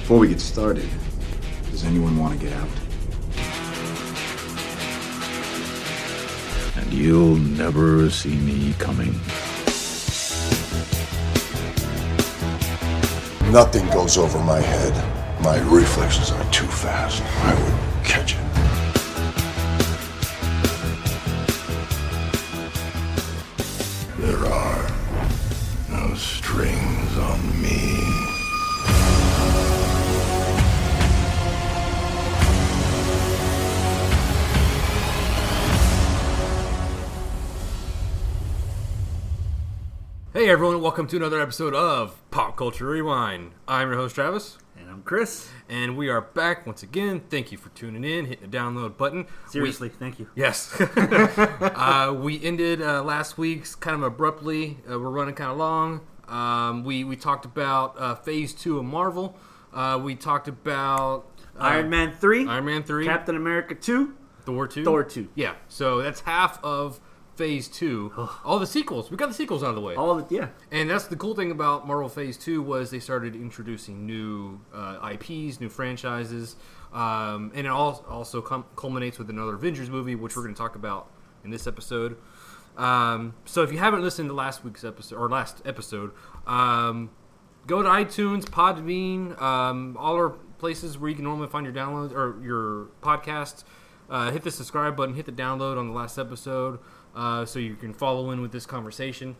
Before we get started, does anyone want to get out? And you'll never see me coming. Nothing goes over my head. My reflexes are too fast. I would catch it. There are no strings on me. Hey everyone, welcome to another episode of Pop Culture Rewind. I'm your host Travis. And I'm Chris. And we are back once again. Thank you for tuning in, hitting the download button. Seriously, thank you. Yes. We ended last week's kind of abruptly. We're running kind of long. We talked about Phase 2 of Marvel. We talked about Iron Man 3. Iron Man 3. Captain America 2. Thor 2. Thor 2. Yeah, so that's half of Phase 2. All the sequels. We got the sequels out of the way. All of it, yeah. And that's the cool thing about Marvel Phase 2 was they started introducing new IPs, new franchises, and it also culminates with another Avengers movie, which we're going to talk about in this episode. So if you haven't listened to last episode, go to iTunes, Podbean, all our places where you can normally find your downloads or your podcasts. Hit the subscribe button, hit the download on the last episode. So you can follow in with this conversation.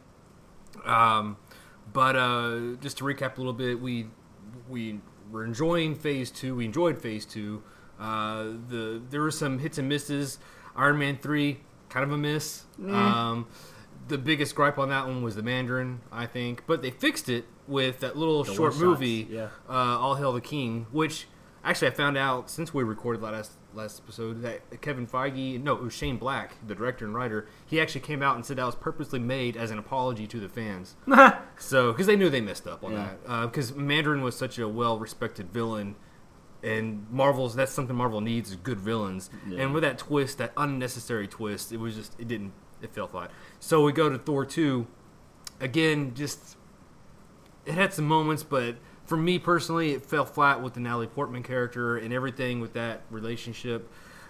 But just to recap a little bit, we were enjoying Phase 2. We enjoyed Phase 2. There were some hits and misses. Iron Man 3, kind of a miss. The biggest gripe on that one was the Mandarin, I think. But they fixed it with that little short movie, All Hail the King, which actually I found out since we recorded last episode that Kevin Feige, it was Shane Black, the director and writer, he actually came out and said that was purposely made as an apology to the fans. So, because they knew they messed up on that. Because Mandarin was such a well-respected villain, and that's something Marvel needs, is good villains. Yeah. And with that twist, that unnecessary twist, it fell flat. So we go to Thor 2. Again, it had some moments, but for me personally, it fell flat with the Natalie Portman character and everything with that relationship.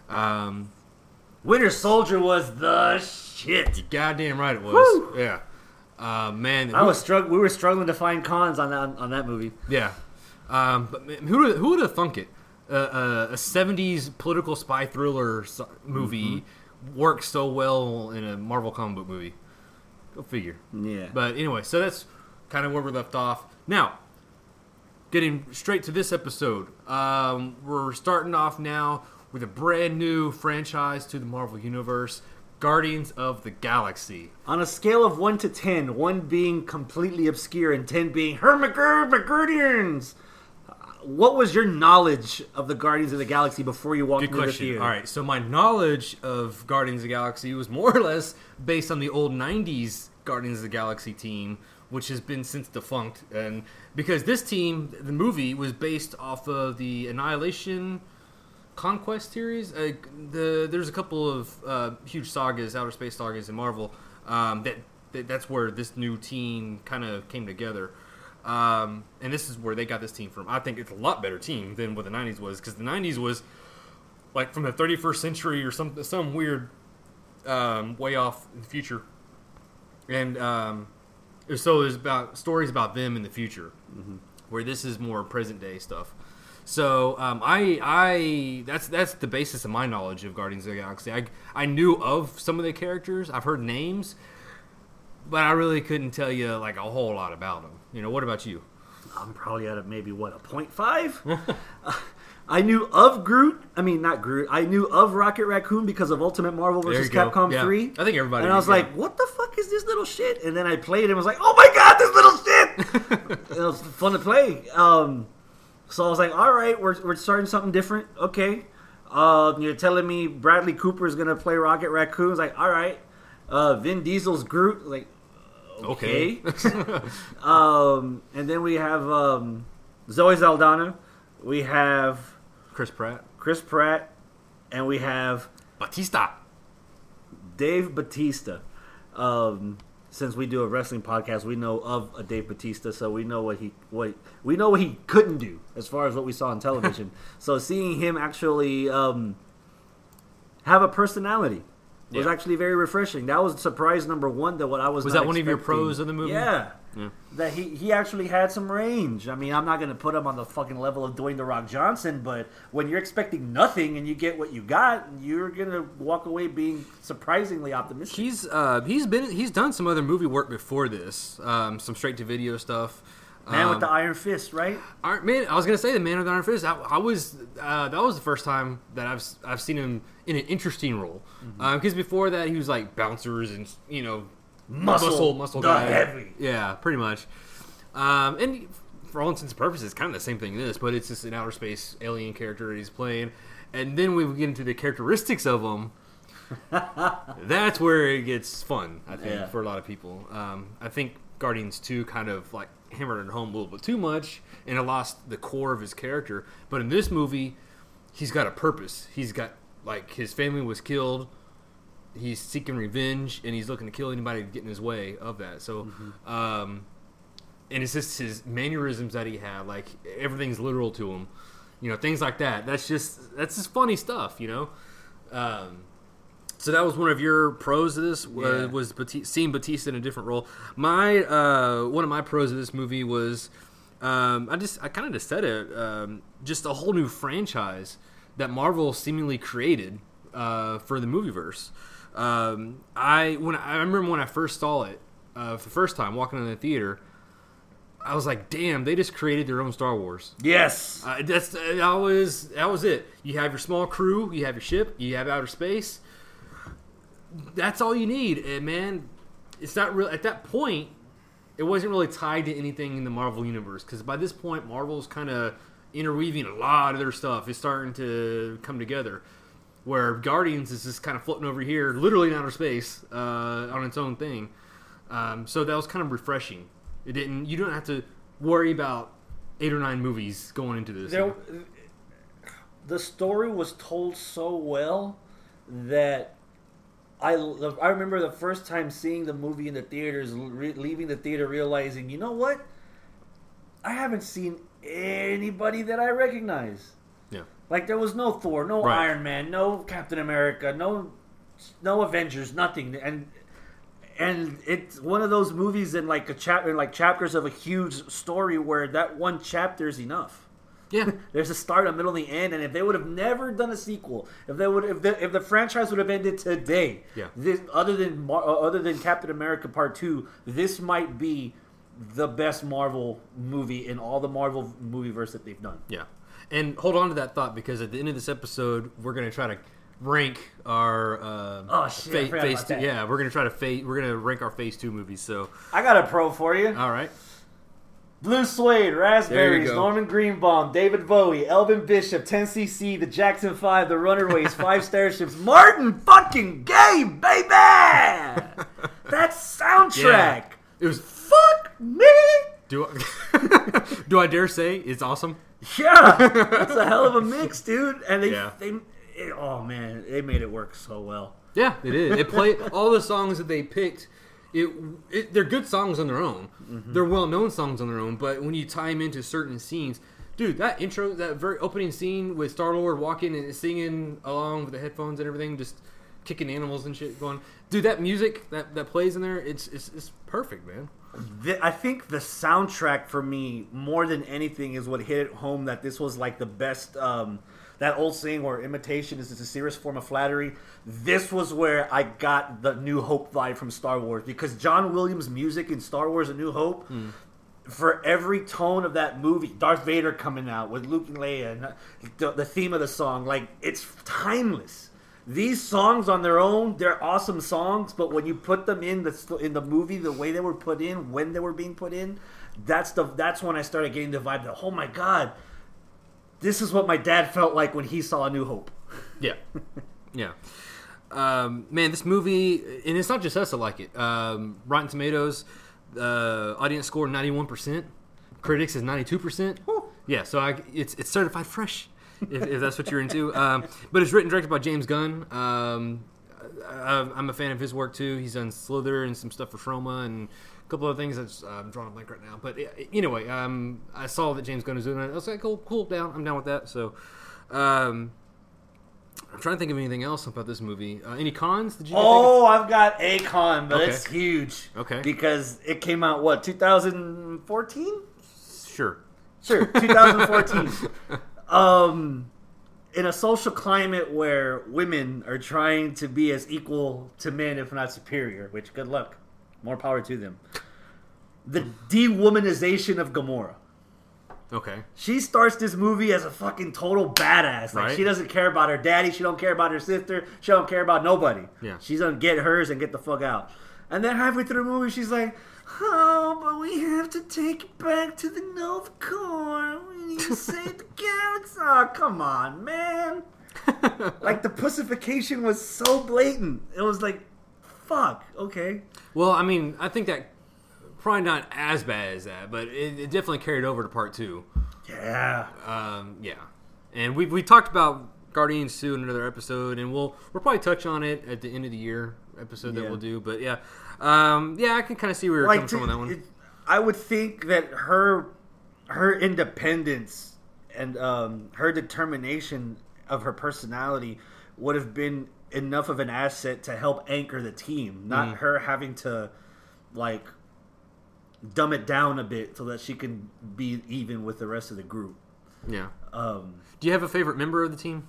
Winter Soldier was the shit. You're goddamn right it was. Woo! Yeah. Man. We were struggling to find cons on that movie. Yeah. But man, who would have thunk it? A 70s political spy thriller movie works so well in a Marvel comic book movie. Go figure. Yeah. But anyway, so that's kind of where we left off. Now, getting straight to this episode, we're starting off now with a brand new franchise to the Marvel Universe, Guardians of the Galaxy. On a scale of 1 to 10, 1 being completely obscure and 10 being Guardians, what was your knowledge of the Guardians of the Galaxy before you walked into the theater? All right, so my knowledge of Guardians of the Galaxy was more or less based on the old 90s Guardians of the Galaxy team, which has been since defunct. And because this team, the movie, was based off of the Annihilation Conquest series. There's a couple of huge sagas, outer space sagas in Marvel, that's where this new team kind of came together. And this is where they got this team from. I think it's a lot better team than what the 90s was, because the 90s was like from the 31st century or some weird way off in the future. And so there's about stories about them in the future, where this is more present day stuff. So that's the basis of my knowledge of Guardians of the Galaxy. I knew of some of the characters. I've heard names, but I really couldn't tell you like a whole lot about them. What about you? I'm probably at maybe a 0.5. I knew of Groot. I mean, not Groot. I knew of Rocket Raccoon because of Ultimate Marvel vs. Capcom 3. I think everybody. And I was like, what the fuck is this little shit? And then I played it and was like, oh my god, this little shit! It was fun to play. So I was like, all right, we're starting something different. Okay. You're telling me Bradley Cooper is going to play Rocket Raccoon. I was like, all right. Vin Diesel's Groot. Like, okay. And then we have Zoe Saldana. We have Chris Pratt, and we have Batista. Dave Batista. since we do a wrestling podcast, we know of a Dave Bautista, so we know what he couldn't do as far as what we saw on television. So seeing him actually have a personality was actually very refreshing. That was surprise number one. That what I was. Was not that one of your expecting. pros of the movie? Yeah. That he actually had some range. I mean, I'm not going to put him on the fucking level of Dwayne The Rock Johnson, but when you're expecting nothing and you get what you got, you're going to walk away being surprisingly optimistic. He's done some other movie work before this, some straight to video stuff. Man with the Iron Fist, right? Man, I was gonna say the Man with the Iron Fist. That was the first time that I've seen him in an interesting role. Because before that, he was like bouncers and muscle guy. Heavy. Yeah, pretty much. And for all intents and purposes, it's kind of the same thing in this, but it's just an outer space alien character that he's playing. And then we get into the characteristics of him. That's where it gets fun, I think, for a lot of people. I think Guardians 2 kind of like hammered it home a little bit too much, and it lost the core of his character. But in this movie, he's got a purpose. He's got, like, his family was killed. He's seeking revenge, and he's looking to kill anybody to get in his way of that. So, and it's just his mannerisms that he had. Like, everything's literal to him. Things like that. That's just funny stuff, So that was one of your pros of this, was seeing Bautista in a different role. One of my pros of this movie was, I kind of just said it, just a whole new franchise that Marvel seemingly created for the movieverse. I remember when I first saw it for the first time, walking in the theater, I was like, damn, they just created their own Star Wars. Yes. That was it. You have your small crew, you have your ship, you have outer space. That's all you need, and man, it's not real. At that point, it wasn't really tied to anything in the Marvel universe, because by this point, Marvel's kind of interweaving a lot of their stuff. It's starting to come together, where Guardians is just kind of floating over here, literally in outer space, on its own thing. So that was kind of refreshing. You don't have to worry about 8 or 9 movies going into this. The story was told so well that I remember the first time seeing the movie in the theaters, leaving the theater realizing, you know what? I haven't seen anybody that I recognize. Yeah. Like, there was no Thor, no Iron Man, no Captain America, no Avengers, nothing. And it's one of those movies in like chapters of a huge story where that one chapter is enough. Yeah, there's a start, a middle, and the end, and if they would have never done a sequel, if the franchise would have ended today, other than Captain America Part 2, this might be the best Marvel movie in all the Marvel movieverse that they've done. Yeah, and hold on to that thought, because at the end of this episode, we're going to try to rank our phase 2. Yeah, we're going to rank our phase 2 movies. So I got a pro for you. All right. Blue Suede, Raspberries, Norman Greenbaum, David Bowie, Elvin Bishop, 10cc, the Jackson 5, the Runaways, 5 Starships, Martin fucking Gaye, baby! That soundtrack! Yeah. It was... Fuck me! Do I dare say it's awesome? Yeah! That's a hell of a mix, dude. And oh man, they made it work so well. Yeah, they did. It played all the songs that they picked. They're good songs on their own. Mm-hmm. They're well-known songs on their own, but when you tie them into certain scenes, dude, that intro, that very opening scene with Star-Lord walking and singing along with the headphones and everything, just kicking animals and shit going, dude, that music that plays in there, it's perfect, man. I think the soundtrack for me, more than anything, is what hit it home that this was like the best. That old saying where imitation is the sincerest form of flattery. This was where I got the New Hope vibe from Star Wars, because John Williams' music in Star Wars: A New Hope, for every tone of that movie, Darth Vader coming out with Luke and Leia, and the theme of the song, like, it's timeless. These songs on their own, they're awesome songs, but when you put them in the movie, the way they were put in, when they were being put in, that's when I started getting the vibe that, oh my god, this is what my dad felt like when he saw A New Hope. Yeah. Yeah. Man, this movie, and it's not just us that like it. Rotten Tomatoes, audience score 91%. Critics is 92%. Woo. Yeah, so it's certified fresh, if that's what you're into. But it's written and directed by James Gunn. I'm a fan of his work too. He's done Slither and some stuff for Troma and a couple of things. I'm drawing a blank right now. But anyway, I saw that James Gunn was doing it. I was like, cool, I'm down with that. So, I'm trying to think of anything else about this movie. Any cons? Did you? I've got a con, but it's huge. Okay. Because it came out 2014? Sure, 2014. In a social climate where women are trying to be as equal to men, if not superior, which good luck, more power to them. The de-womanization of Gamora. Okay. She starts this movie as a fucking total badass. Like, right. She doesn't care about her daddy. She don't care about her sister. She don't care about nobody. Yeah. She's gonna get hers and get the fuck out. And then halfway through the movie, she's like, "Oh, but we have to take it back to the Nova Corps. We need to save the galaxy." Oh, come on, man. Like, the pussification was so blatant. It was like, fuck, okay. Well, I mean, I think that probably not as bad as that, but it definitely carried over to part 2. Yeah. Yeah. And we talked about Guardians 2 in another episode, and we'll probably touch on it at the end of the year episode that we'll do. But yeah, I can kind of see where you're coming from on that one. I would think that her independence and her determination of her personality would have been enough of an asset to help anchor the team, not her having to like dumb it down a bit so that she can be even with the rest of the group. Yeah. Do you have a favorite member of the team?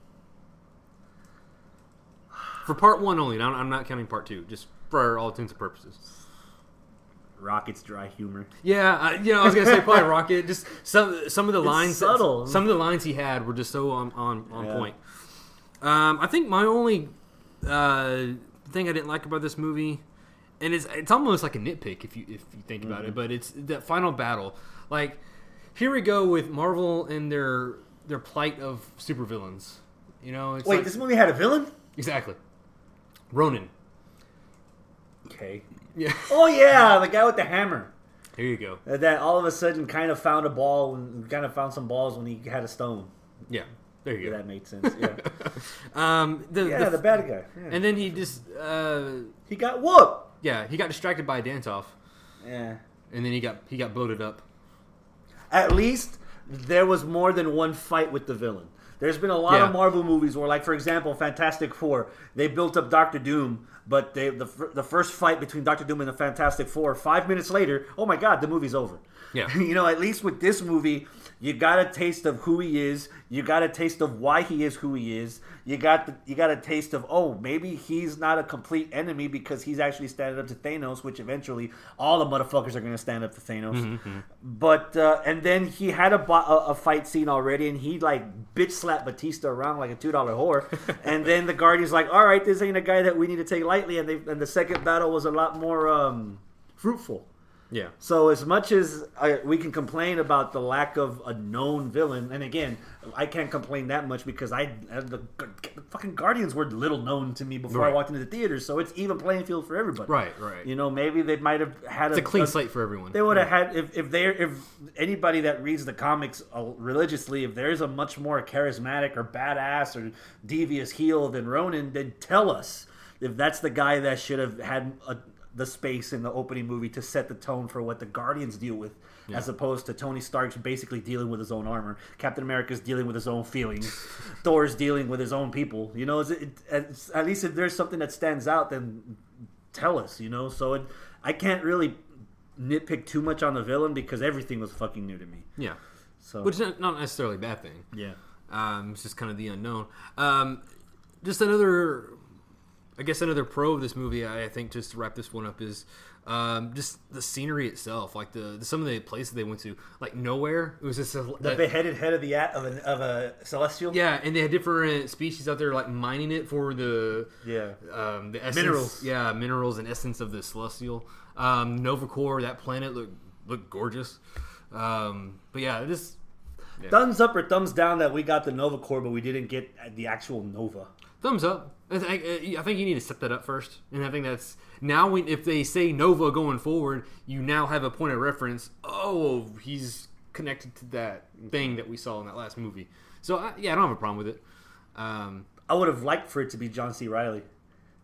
For part 1 only. I'm not counting part 2. Just for all intents and purposes. Rocket's dry humor. Yeah, I was gonna say probably Rocket. Just some of the lines, subtle. Some of the lines he had were just so on point. I think my only thing I didn't like about this movie, and it's almost like a nitpick if you think about it, but it's that final battle. Like, here we go with Marvel and their plight of supervillains. It's Wait, like, this movie had a villain? exactly. Ronan. Okay. Yeah. Oh yeah, the guy with the hammer. Here you go. That all of a sudden kind of found a ball and kind of found some balls when he had a stone. Yeah. There you Yeah, go. that made sense. Yeah. The bad guy. Yeah. And then he just He got whooped. yeah, he got distracted by Dantoff, Yeah. and then he got bloated up. At least there was more than one fight with the villain. There's been a lot of Marvel movies where, like, for example, Fantastic Four, they built up Doctor Doom, but the first fight between Doctor Doom and the Fantastic Four, 5 minutes later, oh my god, the movie's over. Yeah. At least with this movie, you got a taste of who he is. You got a taste of why he is who he is. You got a taste of, maybe he's not a complete enemy because he's actually standing up to Thanos, which eventually all the motherfuckers are going to stand up to Thanos. Mm-hmm. But and then he had a fight scene already, and he like bitch slapped Batista around like a $2 whore. And then the Guardians like, all right, this ain't a guy that we need to take lightly. And the second battle was a lot more fruitful. Yeah. So as much as we can complain about the lack of a known villain, and again, I can't complain that much because the fucking Guardians were little known to me before I walked into the theaters, so it's even playing field for everybody. Right. Maybe they might have had It's a clean slate for everyone. They would have had if anybody that reads the comics religiously, if there's a much more charismatic or badass or devious heel than Ronan, then tell us if that's the guy that should have had the space in the opening movie to set the tone for what the Guardians deal with, as opposed to Tony Stark's basically dealing with his own armor, Captain America's dealing with his own feelings, Thor's dealing with his own people. At least if there's something that stands out, then tell us. So I can't really nitpick too much on the villain because everything was fucking new to me. Yeah. So Which is not necessarily a bad thing. yeah. It's just kind of the unknown. Just another pro of this movie, I think, just to wrap this one up, is just the scenery itself. Like some of the places they went to, like Nowhere. It was just The beheaded head of a celestial. yeah, and they had different species out there, like mining it for the essence, Minerals. Yeah, minerals and essence of the celestial. Nova Corps, that planet looked gorgeous. But yeah, Thumbs up or thumbs down that we got the Nova Corps, but we didn't get the actual Nova. thumbs up. I think you need to set that up first, and I think that's now. If they say Nova going forward, you now have a point of reference. Oh, he's connected to that thing that we saw in that last movie. So I don't have a problem with it. I would have liked for it to be John C. Reilly.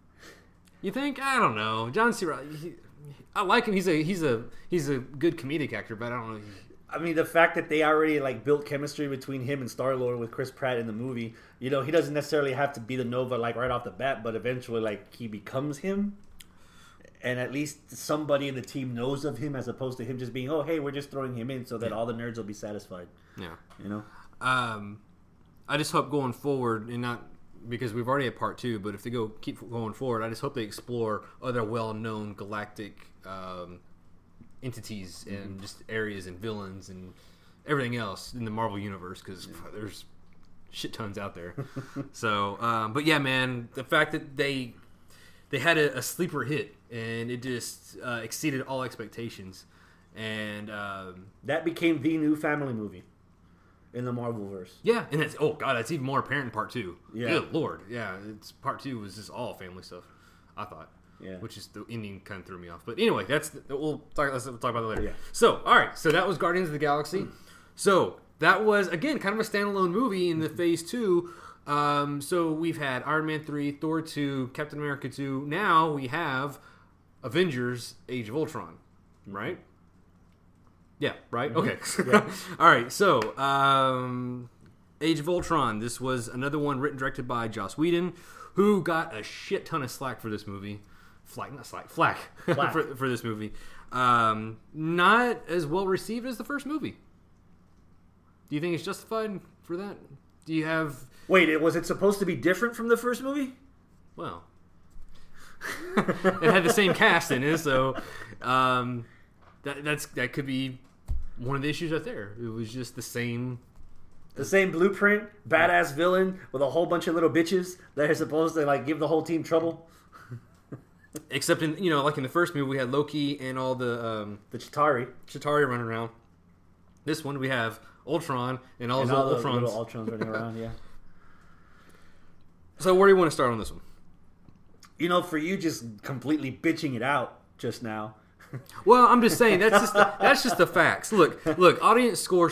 You think? I don't know. John C. Reilly. I like him. He's a good comedic actor, but I don't know. I mean, the fact that they already like built chemistry between him and Star-Lord with Chris Pratt in the movie, he doesn't necessarily have to be the Nova like right off the bat, but eventually like he becomes him, and at least somebody in the team knows of him as opposed to him just being, oh hey, we're just throwing him in so that all the nerds will be satisfied. Yeah, I just hope going forward, and not because we've already had part 2, but if they keep going forward, I just hope they explore other well-known galactic entities and just areas and villains and everything else in the Marvel universe, because there's shit tons out there. So, but yeah, man, the fact that they had a sleeper hit and it just exceeded all expectations, and that became the new family movie in the Marvelverse. Yeah, and that's even more apparent in part 2. Yeah, good lord, yeah, part 2 was just all family stuff, I thought. Yeah, which is the ending kind of threw me off. But anyway, we'll talk about that later. Yeah. So, all right, so that was Guardians of the Galaxy. So that was again kind of a standalone movie in the Phase 2. So we've had Iron Man 3, Thor 2, Captain America 2. Now we have Avengers: Age of Ultron, right? Yeah, right? Okay. Yeah. All right, so Age of Ultron. This was another one written and directed by Joss Whedon, who got a shit ton of slack for this movie. Flack for this movie. Not as well received as the first movie. Do you think it's justified for that? Do you have... Wait, was it supposed to be different from the first movie? Well, it had the same cast in it, so that could be one of the issues right there. It was just the same blueprint, badass villain with a whole bunch of little bitches that are supposed to like give the whole team trouble. Except in like in the first movie we had Loki and all the Chitauri running around. This one we have Ultron and all the little Ultrons running around. Yeah. So where do you want to start on this one? For you just completely bitching it out just now. Well, I'm just saying that's just the facts. Look, audience score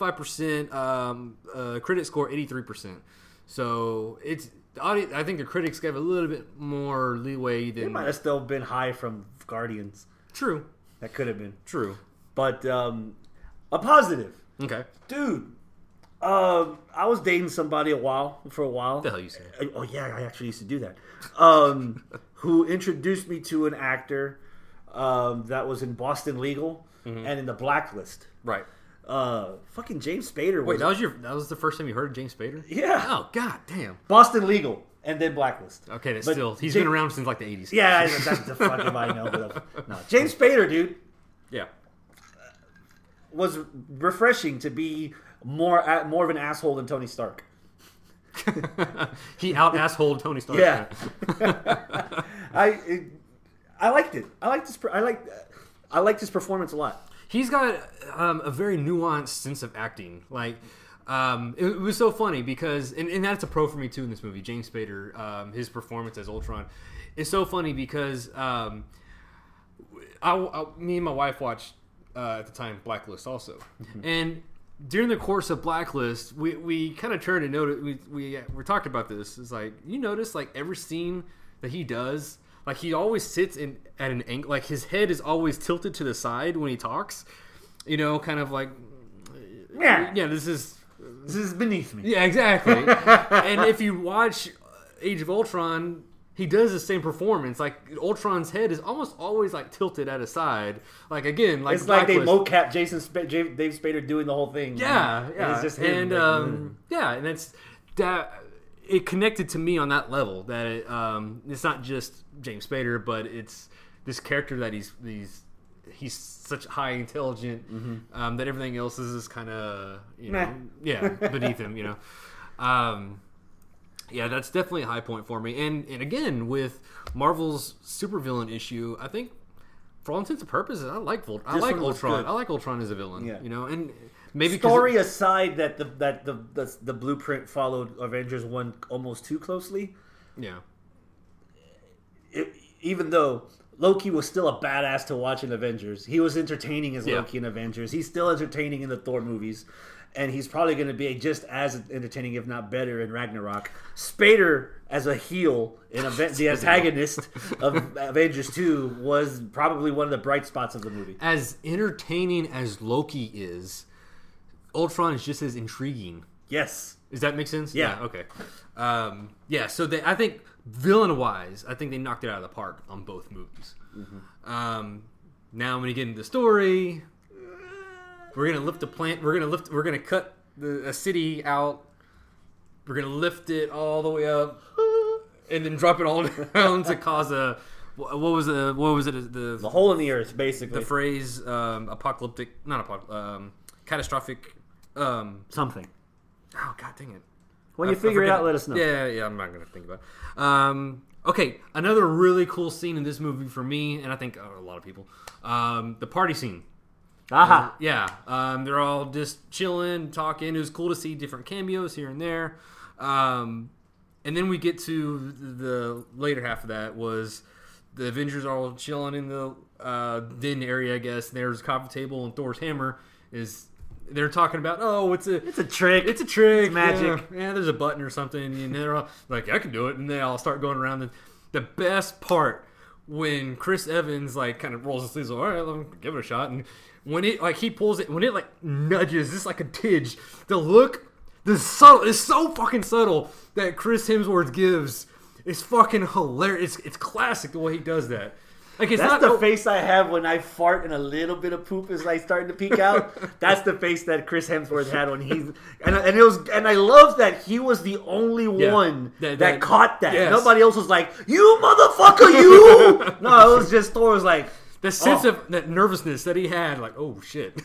75%, critic score 83%. So it's the audience. I think the critics gave a little bit more leeway than. It might have still been high from Guardians. True, that could have been true, but a positive. Okay, dude. I was dating somebody for a while. What the hell you say? Oh yeah, I actually used to do that. Who introduced me to an actor that was in Boston Legal and in The Blacklist. Right. Fucking James Spader. Wait, that was the first time you heard of James Spader? Yeah. Oh god damn. Boston Legal and then Blacklist. Okay, he's been around since like the 80s. Yeah, that's the fuck if I know. But no, James Spader, dude. Yeah. Was refreshing to be more of an asshole than Tony Stark. He out assholed Tony Stark. Yeah. I liked it. I liked his performance a lot. He's got a very nuanced sense of acting. Like, it was so funny because, and that's a pro for me too in this movie. James Spader, his performance as Ultron, is so funny because me and my wife watched at the time Blacklist also, and during the course of Blacklist, we kind of turned to notice we talked about this. It's like you notice like every scene that he does. Like, he always sits at an angle. Like, his head is always tilted to the side when he talks. Kind of like... Yeah, this is beneath me. Yeah, exactly. And if you watch Age of Ultron, he does the same performance. Like, Ultron's head is almost always, like, tilted at a side. Like, again, like... It's like they mocap Dave Spader doing the whole thing. Yeah, yeah. And it's just him. And, and it's... that. It connected to me on that level that it's not just James Spader, but it's this character that he's such high intelligent that everything else is just kind of beneath him. That's definitely a high point for me. And again with Marvel's supervillain issue, I think for all intents and purposes, I like Ultron. I like Ultron as a villain. Yeah. And. Maybe story aside that the blueprint followed Avengers 1 almost too closely. Yeah. Even though Loki was still a badass to watch in Avengers, he was entertaining as Loki in Avengers. He's still entertaining in the Thor movies, and he's probably going to be just as entertaining, if not better, in Ragnarok. Spader as a heel in the antagonist of Avengers 2 was probably one of the bright spots of the movie. As entertaining as Loki is, Ultron is just as intriguing. Yes. Does that make sense? Yeah. Okay. So I think villain-wise, I think they knocked it out of the park on both movies. Mm-hmm. Now when you get into the story, we're gonna lift the plant. We're gonna cut a city out. We're gonna lift it all the way up, and then drop it all down to cause a what was it? The hole in the earth, basically. The phrase catastrophic. Something. Oh, god dang it. When you figure it out, let us know. Yeah, I'm not going to think about it. Okay, another really cool scene in this movie for me, and I think a lot of people, the party scene. Aha. They're all just chilling, talking. It was cool to see different cameos here and there. And then we get to the later half of that was the Avengers are all chilling in the den area, I guess. There's a coffee table, and Thor's hammer is... They're talking about, it's a trick. It's a trick. It's magic. Yeah, there's a button or something. And they're all like, I can do it. And they all start going around. The best part when Chris Evans kind of rolls his sleeves, all right, let me give it a shot. And when he pulls it, when it nudges, just like a tidge, the subtle is so fucking subtle that Chris Hemsworth gives. It's fucking hilarious. It's classic the way he does that. That's the face I have when I fart and a little bit of poop is starting to peek out. That's the face that Chris Hemsworth had when and I love that he was the only one that caught that. Yes. Nobody else was like, "You motherfucker, you!" No, it was just Thor was like the sense of that nervousness that he had, oh shit.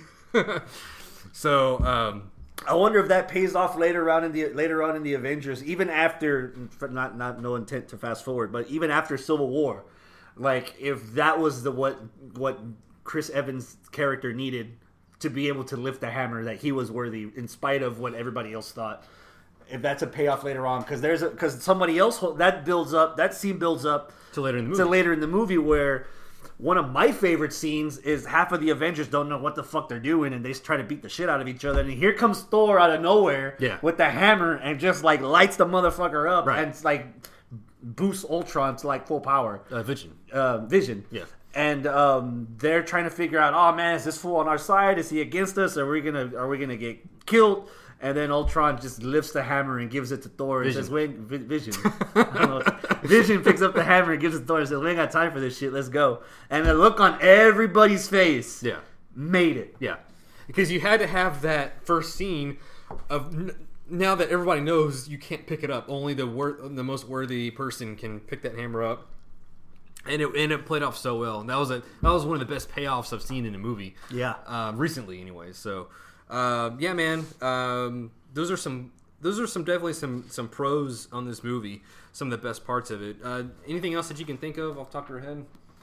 So I wonder if that pays off later on in the Avengers, even after not no intent to fast forward, but even after Civil War. If that was what Chris Evans' character needed to be able to lift the hammer, that he was worthy in spite of what everybody else thought. If that's a payoff later on, because somebody else that scene builds up to later in the movie where one of my favorite scenes is half of the Avengers don't know what the fuck they're doing and they try to beat the shit out of each other, and here comes Thor out of nowhere with the hammer and just lights the motherfucker up and boosts Ultron to full power. Vision. Yeah. And they're trying to figure out, oh man, is this fool on our side? Is he against us? Are we gonna get killed? And then Ultron just lifts the hammer and gives it to Thor and says, "Wait, Vision." I don't know. Vision picks up the hammer and gives it to Thor and says, "We ain't got time for this shit. Let's go." And the look on everybody's face, made it. Yeah, because you had to have that first scene of. Now that everybody knows you can't pick it up, only the most worthy person can pick that hammer up, and it played off so well. And that was one of the best payoffs I've seen in a movie. Yeah, recently, anyways. So, yeah, man, those are definitely some pros on this movie. Some of the best parts of it. Anything else that you can think of off the top of your head?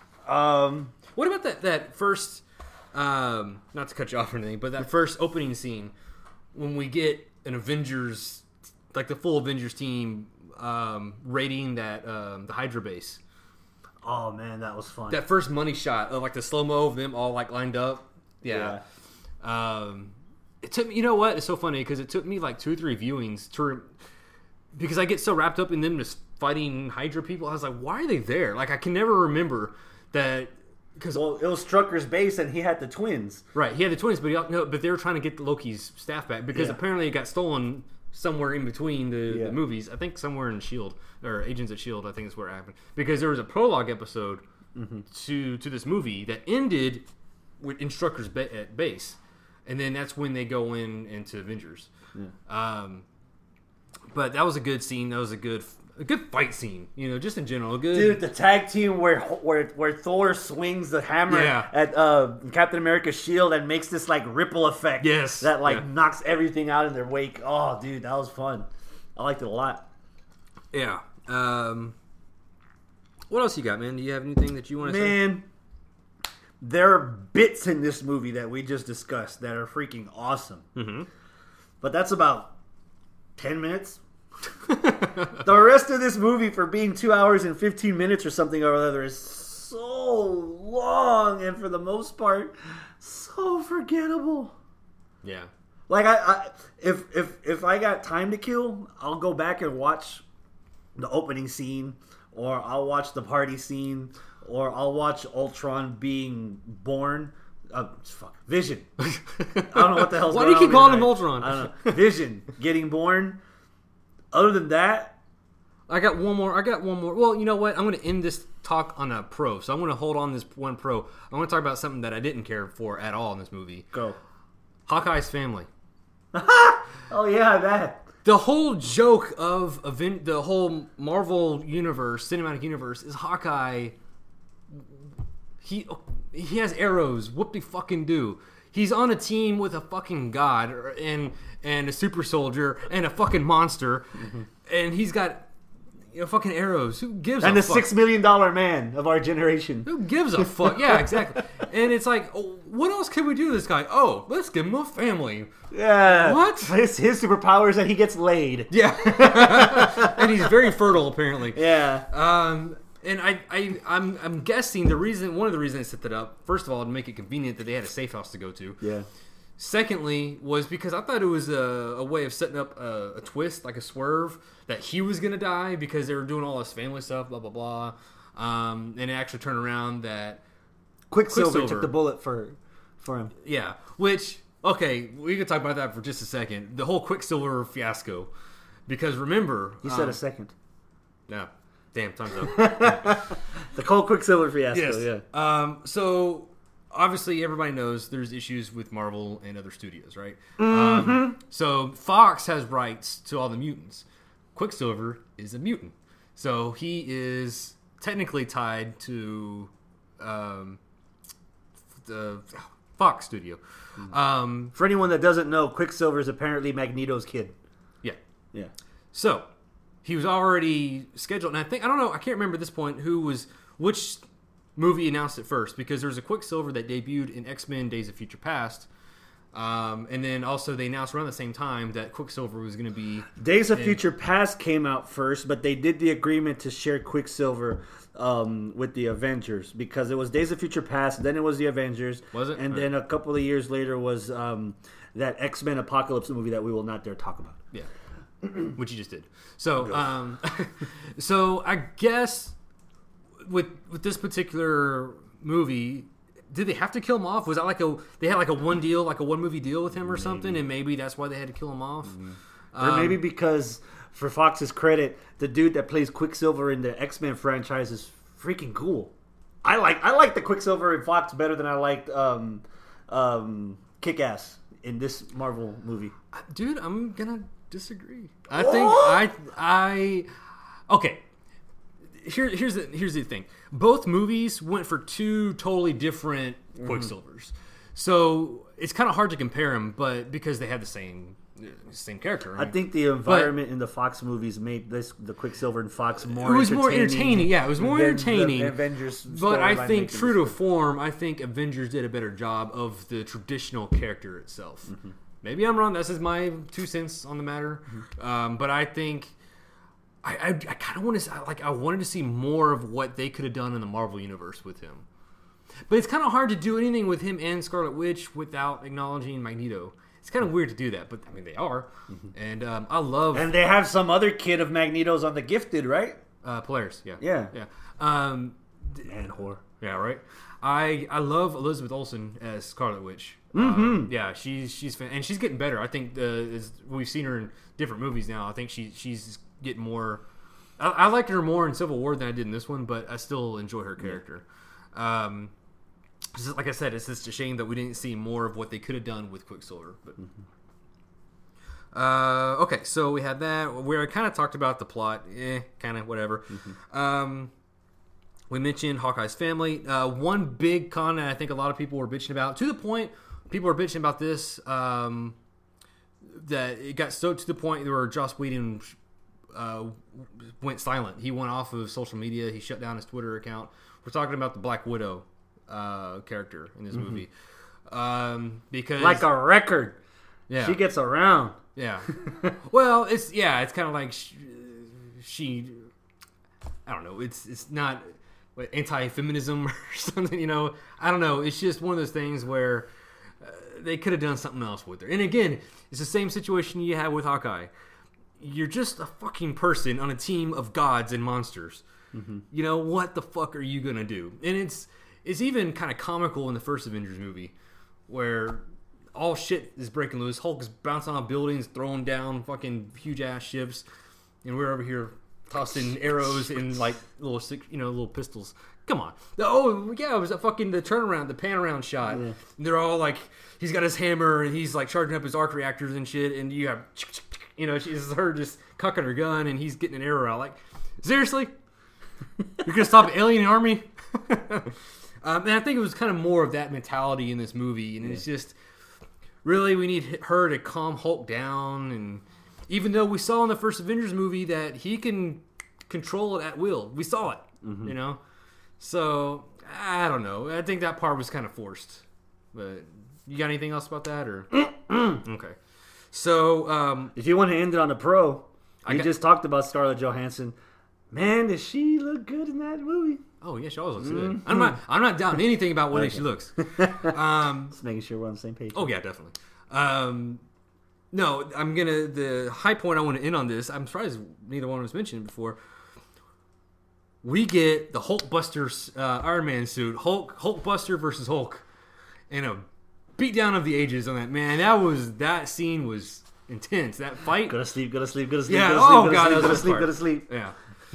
What about that first? Not to cut you off or anything, but that first opening scene when we get an Avengers, the full Avengers team, raiding that the Hydra base. Oh man, that was fun. That first money shot of the slow mo of them all lined up. Yeah. It took me. You know what? It's so funny because it took me 2 or 3 viewings because I get so wrapped up in them just fighting Hydra people. I was like, why are they there? I can never remember that. Because it was Strucker's base, and he had the twins. Right, he had the twins, but they were trying to get Loki's staff back because apparently it got stolen somewhere in between the movies. I think somewhere in S.H.I.E.L.D. or Agents of S.H.I.E.L.D. I think is where it happened because there was a prologue episode to this movie that ended in Strucker's base, and then that's when they go into Avengers. Yeah. But that was a good scene. That was a good fight scene, just in general. Dude, the tag team where Thor swings the hammer at Captain America's shield and makes this ripple effect. Yes, that knocks everything out in their wake. Oh, dude, that was fun. I liked it a lot. Yeah. What else you got, man? Do you have anything that you want to say? Man, there are bits in this movie that we just discussed that are freaking awesome. Mm-hmm. But that's about 10 minutes. The rest of this movie, for being 2 hours and 15 minutes or something or other, is so long and for the most part so forgettable. Yeah. Like if I got time to kill, I'll go back and watch the opening scene, or I'll watch the party scene, or I'll watch Ultron being born. Vision. I don't know what the hell's Why going do you keep on calling him tonight. Ultron? I don't know. Vision getting born. Other than that, I got one more. Well, you know what? I'm going to end this talk on a pro. So I'm going to hold on this one pro. I want to talk about something that I didn't care for at all in this movie. go. Hawkeye's family. Oh yeah, that. The whole joke of the whole Marvel universe, cinematic universe, is Hawkeye. He has arrows. Whoop de fucking do. He's on a team with a fucking god and a super soldier and a fucking monster, and he's got fucking arrows. Who gives And a the fuck? $6 million man of our generation. Who gives a fuck? Yeah, exactly. And it's like, oh, what else can we do to this guy? Oh, let's give him a family. Yeah. What? His superpower is that he gets laid. Yeah, and he's very fertile apparently. Yeah. And I'm guessing one of the reasons they set that up, first of all, to make it convenient that they had a safe house to go to. Yeah. Secondly, was because I thought it was a way of setting up a twist, like a swerve, that he was going to die because they were doing all this family stuff, blah, blah, blah. And it actually turned around that... Quicksilver took the bullet for him. Yeah, which, okay, we can talk about that for just a second. The whole Quicksilver fiasco. Because remember... He said a second. Yeah. Damn, time's up. The Cold Quicksilver fiasco, Yes. yeah. So obviously everybody knows there's issues with Marvel and other studios, right? So Fox has rights to all the mutants. Quicksilver is a mutant, so he is technically tied to the Fox studio. For anyone that doesn't know, Quicksilver is apparently Magneto's kid. Yeah. Yeah. So he was already scheduled, and I don't know, I can't remember at this point which movie announced it first, because there was a Quicksilver that debuted in X-Men Days of Future Past, and then also they announced around the same time that Quicksilver was going to be... Days of Future Past came out first, but they did the agreement to share Quicksilver with the Avengers, because it was Days of Future Past, then it was the Avengers. Was it? And then a couple of years later was that X-Men Apocalypse movie that we will not dare talk about. Yeah. Which you just did. So, so I guess with this particular movie, did they have to kill him off? Was that they had like a one movie deal with him or something, and maybe that's why they had to kill him off? Or maybe because, for Fox's credit, the dude that plays Quicksilver in the X-Men franchise is freaking cool. I like the Quicksilver in Fox better than I liked Kick-Ass in this Marvel movie. Dude, I'm gonna disagree. I think okay. Here's the thing. Both movies went for two totally different Quicksilvers, so it's kind of hard to compare them. But because they had the same character, I think the environment in the Fox movies made the Quicksilver in Fox more. It was more entertaining. Yeah, it was more entertaining. The Avengers, but I storyline think making true to this- form, I think Avengers did a better job of the traditional character itself. Maybe I'm wrong. This is my 2 cents on the matter. But I think I kind of want to I wanted to see more of what they could have done in the Marvel universe with him. But it's kind of hard to do anything with him and Scarlet Witch without acknowledging Magneto. It's kind of weird to do that, but I mean they are. And I love And they have some other kid of Magneto's on The Gifted, right? Polaris. Yeah, Yeah. yeah. Man, whore. Yeah, right. I love Elizabeth Olsen as Scarlet Witch. Yeah, she's and she's getting better. I think as we've seen her in different movies now. I think she's getting more. I liked her more in Civil War than I did in this one, but I still enjoy her character. Just like I said, it's just a shame that we didn't see more of what they could have done with Quicksilver. But okay, so we had that. We kind of talked about the plot. Kind of whatever. We mentioned Hawkeye's family. One big con that I think a lot of people were bitching about, to the point people were bitching about this, that it got so to the point where Joss Whedon went silent. He went off of social media. He shut down his Twitter account. We're talking about the Black Widow character in this movie. Because Like a record. yeah, She gets around. yeah. Well, it's kind of like she I don't know. It's not anti-feminism or something. I don't know. It's just one of those things where they could have done something else with her. And again, it's the same situation you had with Hawkeye. You're just a fucking person on a team of gods and monsters. You know, what the fuck are you gonna do? And it's even kind of comical in the first Avengers movie, where all shit is breaking loose. Hulk's bouncing off buildings, throwing down fucking huge ass ships, and we're over here tossing arrows and like little pistols. Come on. Oh yeah, it was the turnaround, the pan around shot. Yeah. They're all like, he's got his hammer and he's like charging up his arc reactors and shit, and you have, she's her just cocking her gun and he's getting an arrow out. Like, seriously? You're gonna stop an alien army? And I think it was kind of more of that mentality in this movie, and it's just really we need her to calm Hulk down. And even though we saw in the first Avengers movie that he can control it at will, we saw it, So I don't know. I think that part was kind of forced. But you got anything else about that, or okay? So if you want to end it on a pro, you just talked about Scarlett Johansson. Man, does she look good in that movie? Oh yeah, she always looks good. I'm not doubting anything about the way she looks. Just making sure we're on the same page. Oh yeah, definitely. No, the high point I want to end on this. I'm surprised neither one was mentioned before. We get the Hulkbuster Iron Man suit, Hulkbuster versus Hulk, and a beatdown of the ages on that. Man, that scene was intense. That fight. Go to sleep. Yeah. Go to sleep. Go to sleep. Yeah.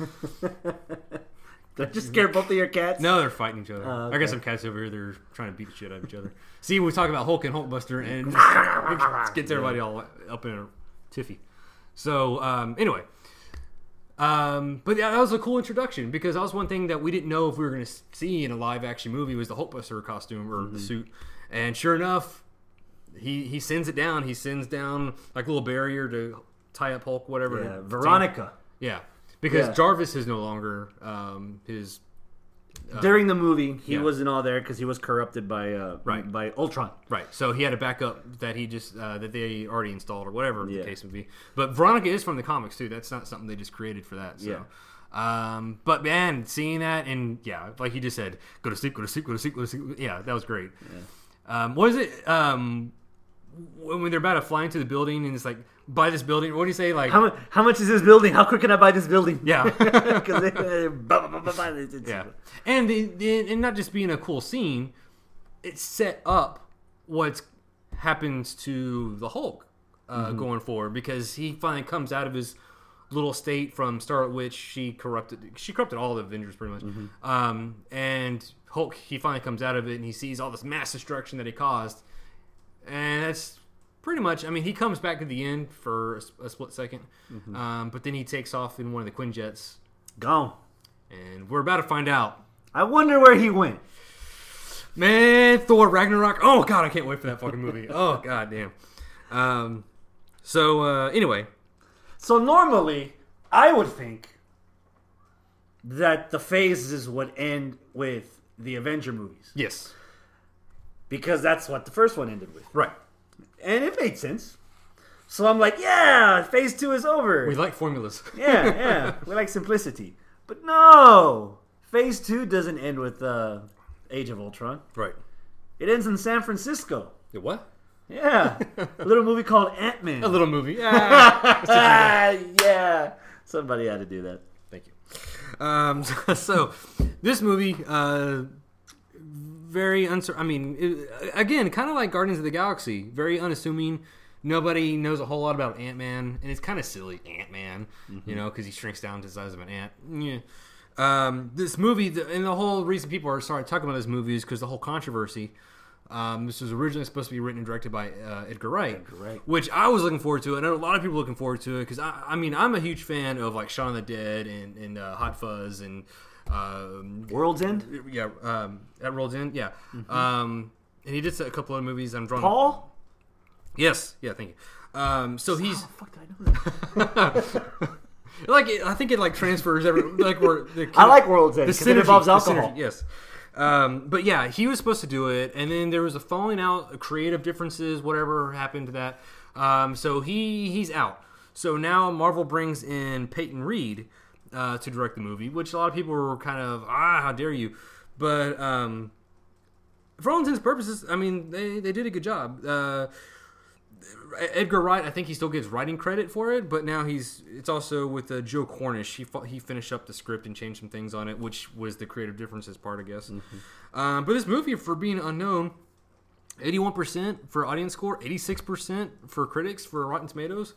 Don't you scare both of your cats? No, they're fighting each other. Okay. I got some cats over here. They're trying to beat the shit out of each other. See, we talk about Hulk and Hulkbuster, and it gets everybody all up in a tiffy. So, anyway. But yeah, that was a cool introduction, because that was one thing that we didn't know if we were going to see in a live-action movie was the Hulkbuster costume or the suit. And sure enough, he sends it down. He sends down like a little barrier to tie up Hulk, whatever. Yeah, Veronica. Yeah. Because Jarvis is no longer his. During the movie, he wasn't all there because he was corrupted by Ultron. Right. So he had a backup that he just that they already installed or whatever the case would be. But Veronica is from the comics too. That's not something they just created for that. So. Yeah. But man, seeing that, and like you just said, go to sleep, go to sleep, go to sleep, go to sleep. Yeah, that was great. Yeah. What is it? When they're about to fly into the building and it's like, buy this building. What do you say? Like, how much is this building? How quick can I buy this building? Yeah. Yeah. And not just being a cool scene, it set up what happens to the Hulk going forward, because he finally comes out of his little state from Scarlet Witch. She corrupted all the Avengers pretty much. And Hulk, he finally comes out of it and he sees all this mass destruction that he caused. And that's pretty much, I mean, he comes back at the end for a split second. But then he takes off in one of the Quinjets. Gone. And we're about to find out. I wonder where he went. Man, Thor Ragnarok. Oh, God, I can't wait for that fucking movie. Oh, God damn. Anyway. So normally, I would think that the phases would end with the Avenger movies. Yes. Because that's what the first one ended with. Right. And it made sense. So I'm like, yeah, phase 2 is over. We like formulas. Yeah. We like simplicity. But no! Phase 2 doesn't end with Age of Ultron. Right. It ends in San Francisco. What? Yeah. A little movie called Ant-Man. A little movie. Yeah. Somebody had to do that. Thank you. So this movie... very uncertain. I mean, again, kind of like Guardians of the Galaxy. Very unassuming. Nobody knows a whole lot about Ant-Man, and it's kind of silly, Ant-Man, because he shrinks down to the size of an ant. Yeah. This movie, and the whole reason people are starting talking about this movie is because the whole controversy. This was originally supposed to be written and directed by Edgar Wright, which I was looking forward to. I know a lot of people looking forward to it because I'm a huge fan of like Shaun of the Dead and Hot Fuzz and. World's End? Yeah, at World's End, yeah. And he did a couple of movies. I'm drawing. Paul? Yes, yeah, thank you. So he's. How the fuck did I know that? I think it like transfers every like where I like World's End because it involves alcohol. Yes. But yeah, he was supposed to do it, and then there was a falling out, creative differences, whatever happened to that. So he's out. So now Marvel brings in Peyton Reed. To direct the movie, which a lot of people were kind of how dare you, but for all intents and purposes, I mean, they did a good job. Edgar Wright, I think he still gets writing credit for it, but now it's also with Joe Cornish. He finished up the script and changed some things on it, which was the creative differences part, I guess. But this movie, for being unknown, 81% for audience score, 86% for critics for Rotten Tomatoes.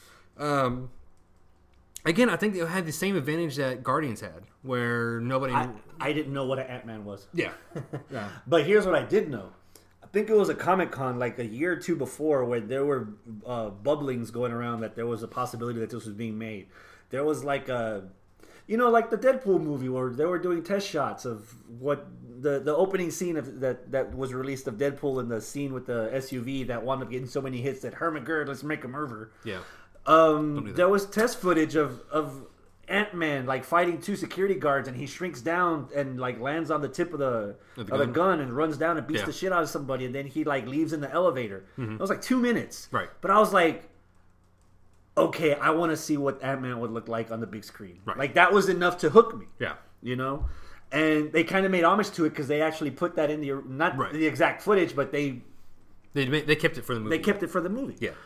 Again, I think they had the same advantage that Guardians had, where nobody... I didn't know what an Ant-Man was. Yeah. Yeah. But here's what I did know. I think it was a Comic-Con like a year or two before where there were bubblings going around that there was a possibility that this was being made. There was like a... like the Deadpool movie where they were doing test shots of what the opening scene of that was released of Deadpool and the scene with the SUV that wound up getting so many hits that Herman Gerd, let's make him over. Yeah. There was test footage of Ant-Man like fighting two security guards, and he shrinks down and like lands on the tip of the gun and runs down and beats the shit out of somebody, and then he like leaves in the elevator. It was like 2 minutes. Right. But I was like, okay, I want to see what Ant-Man would look like on the big screen. Right. Like that was enough to hook me. Yeah. And they kind of made homage to it because they actually put that in the exact footage, but they kept it for the movie. They kept it for the movie. Yeah.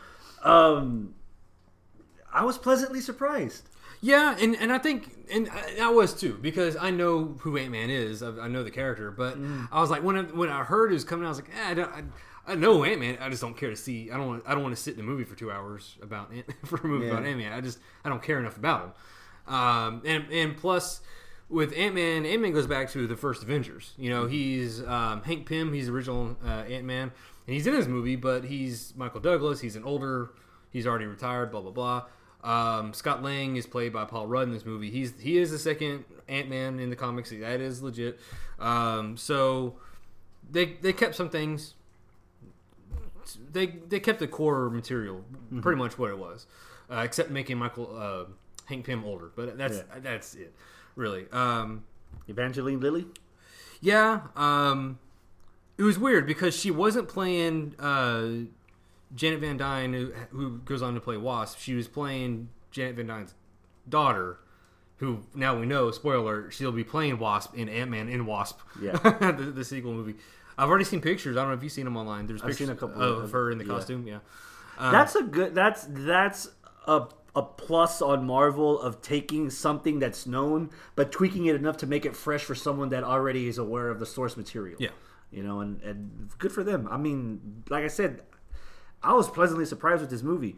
I was pleasantly surprised. Yeah, and I think, and I was too, because I know who Ant-Man is. I know the character, but I was like, when I heard it was coming, I was like, I know Ant-Man. I just don't care to see. I don't want to sit in a movie for 2 hours about about Ant-Man. I don't care enough about him. And plus, with Ant-Man goes back to the first Avengers. He's Hank Pym. He's the original Ant-Man, and he's in this movie, but he's Michael Douglas. He's he's already retired. Blah blah blah. Scott Lang is played by Paul Rudd in this movie. He is the second Ant-Man in the comics. That is legit. So they kept some things. They kept the core material pretty much what it was, except making Hank Pym older. But that's it, really. Evangeline Lilly. Yeah. It was weird because she wasn't playing Janet Van Dyne, who goes on to play Wasp. She was playing Janet Van Dyne's daughter, who now we know, spoiler alert, she'll be playing Wasp in Ant-Man and Wasp, the sequel movie. I've already seen pictures. I don't know if you've seen them online. There's pictures seen a couple of her in the costume. Yeah, that's a good. That's a plus on Marvel of taking something that's known but tweaking it enough to make it fresh for someone that already is aware of the source material. Yeah, and good for them. I mean, like I said, I was pleasantly surprised with this movie.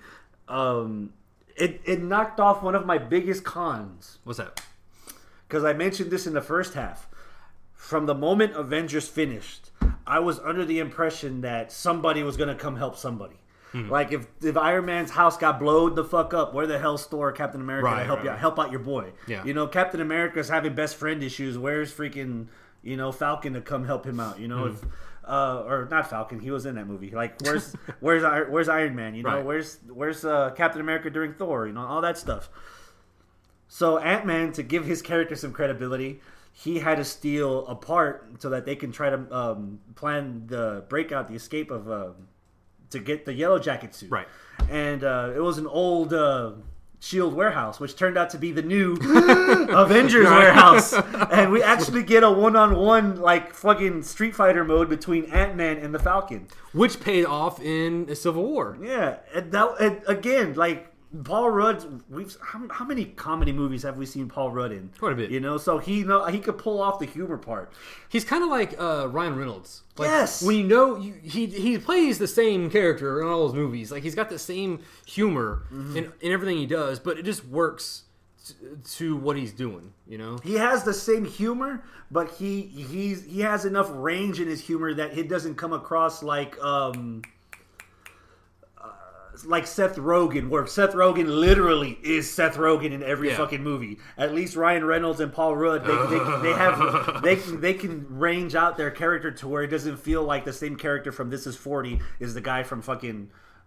It knocked off one of my biggest cons. What's that? Because I mentioned this in the first half. From the moment Avengers finished, I was under the impression that somebody was going to come help somebody. Like if Iron Man's house got blowed the fuck up, where the hell's Thor or Captain America to help out your boy? Yeah. Captain America's having best friend issues. Where's freaking Falcon to come help him out? If or not Falcon, he was in that movie. Like where's Iron Man? Where's Captain America during Thor? All that stuff. So Ant-Man, to give his character some credibility, he had to steal a part so that they can try to plan the breakout, the escape of to get the Yellow Jacket suit. Right. And it was an old S.H.I.E.L.D. warehouse, which turned out to be the new Avengers warehouse. And we actually get a one-on-one, like, fucking Street Fighter mode between Ant-Man and the Falcon. Which paid off in Civil War. Yeah. And again, like, Paul Rudd, how many comedy movies have we seen Paul Rudd in? Quite a bit. So he could pull off the humor part. He's kind of like Ryan Reynolds. Like, yes. When he plays the same character in all his movies. Like, he's got the same humor in everything he does, but it just works to what he's doing. He has the same humor, but he has enough range in his humor that it doesn't come across like Seth Rogen, where Seth Rogen literally is Seth Rogen in every fucking movie. At least Ryan Reynolds and Paul Rudd, they can range out their character to where it doesn't feel like the same character from This Is 40 is the guy from fucking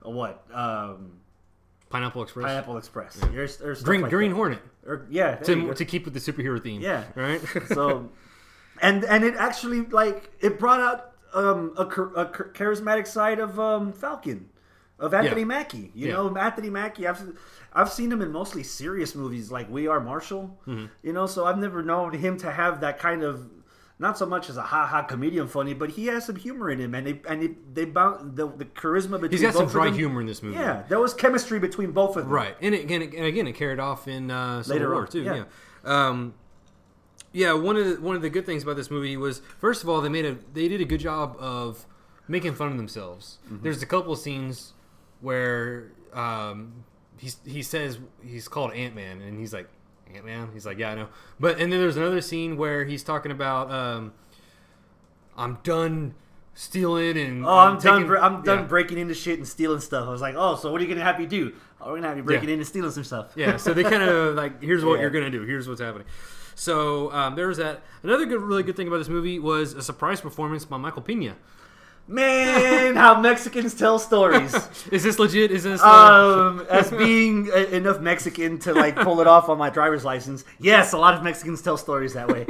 Pineapple Express. Pineapple Express. Yeah. Or Green Hornet. To keep with the superhero theme. Yeah. Right. So, and it actually it brought out a charismatic side of Falcon. Of Anthony Mackie, Anthony Mackie. I've seen him in mostly serious movies like We Are Marshall. So I've never known him to have that kind of not so much as a ha-ha comedian funny, but he has some humor in him, and they bound the charisma between. He's got both some dry of them. humor in this movie. Yeah, there was chemistry between both of them. Right, and again, it carried off in Civil Later War on, too. yeah. Yeah. One of the good things about this movie was, first of all, they did a good job of making fun of themselves. Mm-hmm. There's a couple of scenes where he says he's called Ant-Man, and he's like, Ant-Man? He's like, yeah, I know. And then there's another scene where he's talking about, I'm done stealing and... I'm done breaking into shit and stealing stuff. I was like, oh, so what are you going to have me do? Oh, we're going to have you breaking in and stealing some stuff. Yeah, so they kind of like, here's what you're going to do. Here's what's happening. So there was that. Another really good thing about this movie was a surprise performance by Michael Pena. Man, how Mexicans tell stories. Is this legit? Is this as being enough Mexican to like pull it off on my driver's license? Yes, a lot of Mexicans tell stories that way.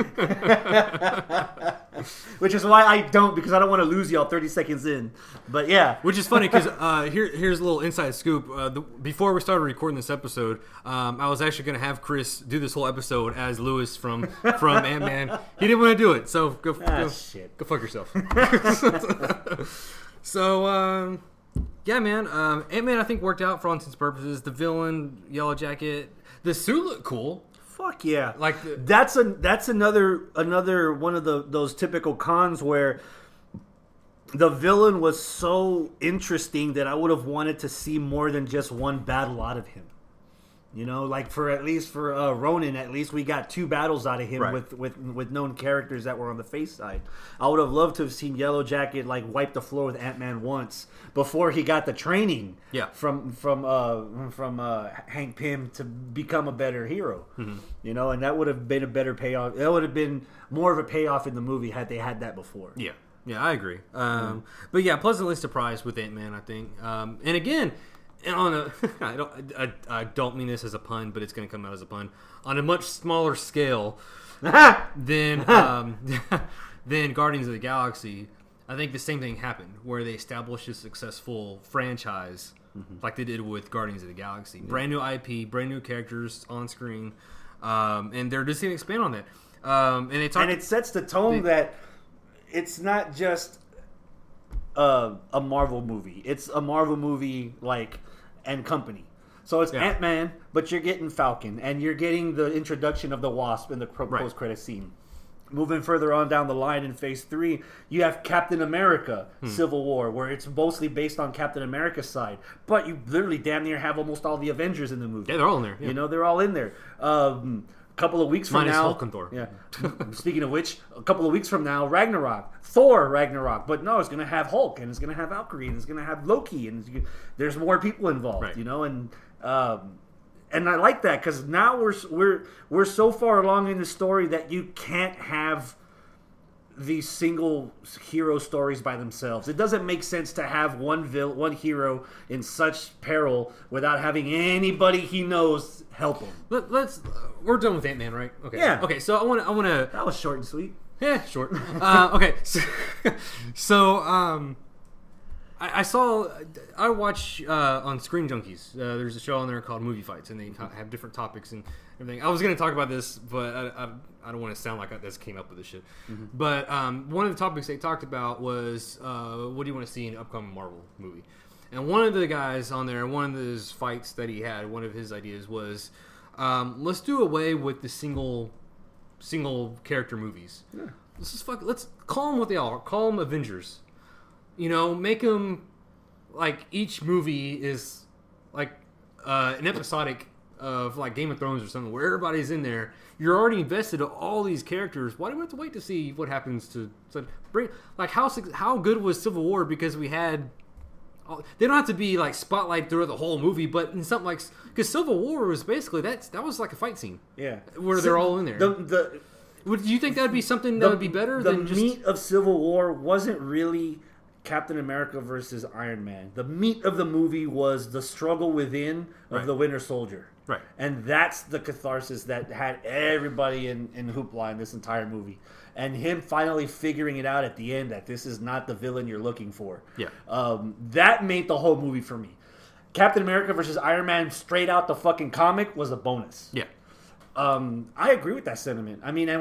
Which is why I don't, because I don't want to lose y'all 30 seconds in. But yeah, which is funny because here's a little inside scoop. Before we started recording this episode, I was actually going to have Chris do this whole episode as Lewis from Ant-Man. He didn't want to do it, so go fuck yourself. So, yeah, man. Ant-Man, I think, worked out for all intents and purposes. The villain, Yellow Jacket, the suit looked cool. Fuck yeah! Like that's another one of those typical cons where the villain was so interesting that I would have wanted to see more than just one battle out of him. You know, like for Ronan, at least we got 2 battles out of him with known characters that were on the face side. I would have loved to have seen Yellow Jacket like wipe the floor with Ant-Man once before he got the training from Hank Pym to become a better hero. Mm-hmm. You know, and that would have been a better payoff. That would have been more of a payoff in the movie had they had that before. Yeah, I agree. But yeah, pleasantly surprised with Ant-Man, I think. And again. And on a, I don't mean this as a pun, but it's going to come out as a pun. On a much smaller scale than Guardians of the Galaxy, I think the same thing happened where they established a successful franchise, like they did with Guardians of the Galaxy. Yeah. Brand new IP, brand new characters on screen, and they're just going to expand on that. And it sets the tone that it's not just a Marvel movie. It's a Marvel movie and company. So it's Ant-Man, but you're getting Falcon, and you're getting the introduction of the Wasp in the post-credit scene. Moving further on down the line in Phase 3, you have Captain America, Civil War, where it's mostly based on Captain America's side. But you literally damn near have almost all the Avengers in the movie. Yeah, they're all in there. Yeah. You know, they're all in there. A couple of weeks from now... Hulk and Thor. Yeah. Speaking of which, a couple of weeks from now, Thor Ragnarok. But no, it's going to have Hulk, and it's going to have Valkyrie, and it's going to have Loki, and there's more people involved, you know, and I like that because now we're so far along in the story that you can't have these single hero stories by themselves. It doesn't make sense to have one hero in such peril without having anybody he knows help him. We're done with Ant-Man, right? Okay. Yeah. Okay. So I want to. That was short and sweet. Yeah, short. Okay. So I watch on Screen Junkies. There's a show on there called Movie Fights, and they have different topics and everything. I was going to talk about this, but I don't want to sound like I just came up with this shit. Mm-hmm. But one of the topics they talked about was what do you want to see in an upcoming Marvel movie? And one of the guys on there, one of his fights that he had, one of his ideas was, let's do away with the single character movies. Yeah. Let's call them what they are. Call them Avengers. You know, make them like each movie is like an episodic of like Game of Thrones or something where everybody's in there. You're already invested in all these characters. Why do we have to wait to see what happens to bring? Like how good was Civil War because we had. They don't have to be like spotlight throughout the whole movie, but in something like because Civil War was basically that was like a fight scene. Yeah, where they're all in there. Do you think that would be something that would be better than just... The meat of Civil War wasn't really Captain America versus Iron Man. The meat of the movie was the struggle within of the Winter Soldier. Right. And that's the catharsis that had everybody in hoopla in this entire movie. And him finally figuring it out at the end that this is not the villain you're looking for. Yeah. That made the whole movie for me. Captain America versus Iron Man straight out the fucking comic was a bonus. Yeah. I agree with that sentiment. I mean,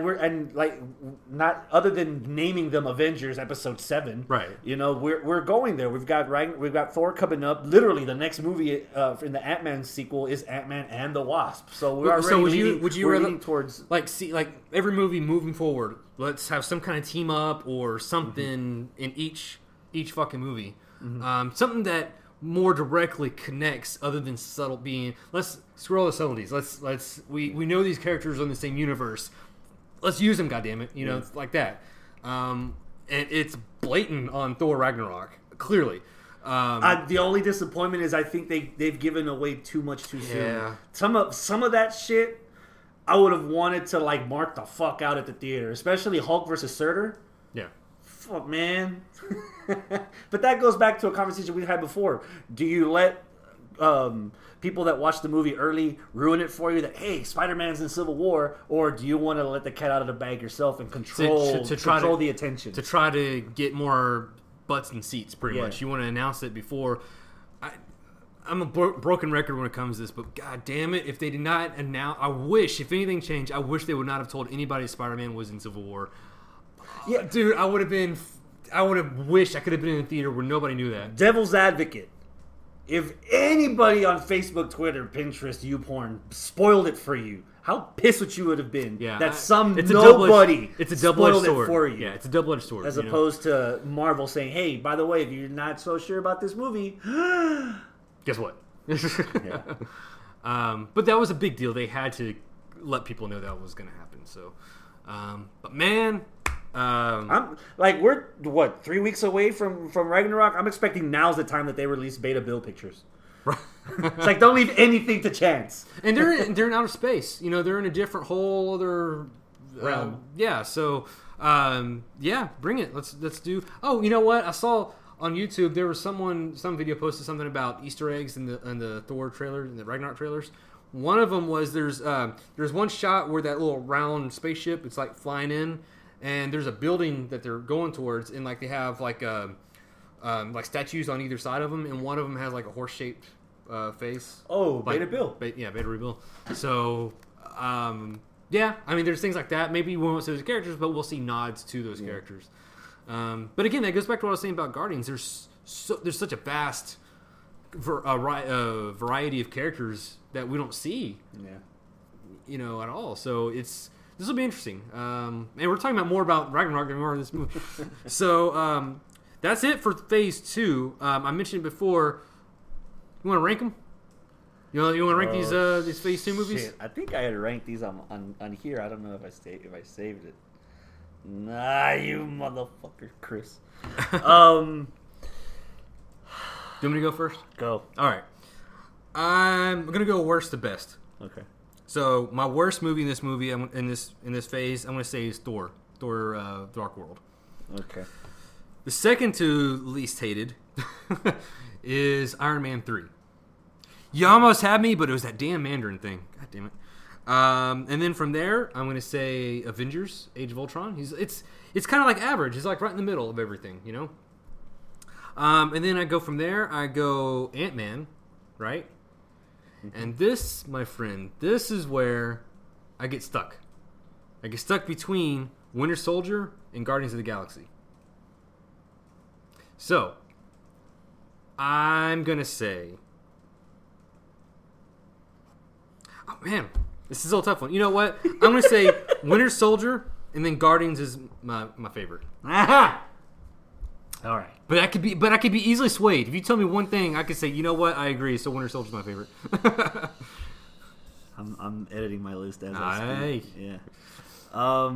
not other than naming them Avengers Episode 7, Right. You know, we're going there. We've got Thor coming up. Literally, the next movie in the Ant-Man sequel is Ant-Man and the Wasp. So we're already leaning towards like every movie moving forward? Let's have some kind of team up or something in each fucking movie. Something that more directly connects other than subtle being. Let's scroll the subtleties. We know these characters are in the same universe. Let's use them, goddammit. You know, like that. And it's blatant on Thor Ragnarok, clearly. The only disappointment is I think they've given away too much too soon. Yeah. Some of that shit I would have wanted to like mark the fuck out at the theater, especially Hulk versus Surtur. Yeah. Fuck, man. But that goes back to a conversation we had before. Do you let people that watch the movie early ruin it for you that, hey, Spider-Man's in Civil War, or do you want to let the cat out of the bag yourself and control the attention? To try to get more butts and seats, pretty Yeah. much. You want to announce it before. I'm a broken record when it comes to this, but god damn it, if they did not announce, I wish, if anything changed, I wish they would not have told anybody Spider-Man was in Civil War. Yeah. Dude, I would have wished I could have been in the theater where nobody knew that. Devil's advocate. If anybody on Facebook, Twitter, Pinterest, YouPorn spoiled it for you, how pissed would you have been that it's a spoiled sword it for you? Yeah, it's a double-edged sword. As opposed to Marvel saying, hey, by the way, if you're not so sure about this movie... Guess what? Yeah. But that was a big deal. They had to let people know that was going to happen. So, but man, I'm like, we're 3 weeks away from Ragnarok. I'm expecting now's the time that they release Beta Bill pictures. It's like, don't leave anything to chance. And they're in outer space. You know, they're in a different whole other realm. Yeah. So, yeah, bring it. Let's do. Oh, you know what? I saw on YouTube there was some video posted something about Easter eggs in the Thor trailer, in the Ragnarok trailers. One of them was there's one shot where that little round spaceship, it's like flying in, and there's a building that they're going towards, and like they have like statues on either side of them, and one of them has like a horse shaped face. Oh, like, Beta Bill. Beta Ray Bill. So yeah, I mean there's things like that. Maybe we won't see those characters, but we'll see nods to those characters. But again, that goes back to what I was saying about Guardians. There's such a vast variety of characters that we don't see, you know, at all. So this will be interesting. And we're talking about more about Ragnarok than we are in this movie. So that's it for Phase 2. I mentioned it before. You want to rank them? You want to rank these Phase 2 movies? Shit. I think I had ranked these on here. I don't know if I saved it. Nah, you motherfucker, Chris. Do you want me to go first? Go. All right. I'm gonna go worst to best. Okay. So my worst movie in this phase, I'm gonna say is Thor, Dark World. Okay. The second to least hated is Iron Man 3. You almost had me, but it was that damn Mandarin thing. God damn it. And then from there, I'm going to say Avengers: Age of Ultron. It's kind of like average. It's like right in the middle of everything, you know. And then I go from there. I go Ant-Man, right? Mm-hmm. And this, my friend, this is where I get stuck. I get stuck between Winter Soldier and Guardians of the Galaxy. So I'm going to say, oh man, this is a tough one. You know what? I'm going to say Winter Soldier, and then Guardians is my favorite. Aha! All right. But I could be easily swayed. If you tell me one thing, I could say, you know what? I agree. So Winter Soldier's my favorite. I'm editing my list as I speak. Yeah.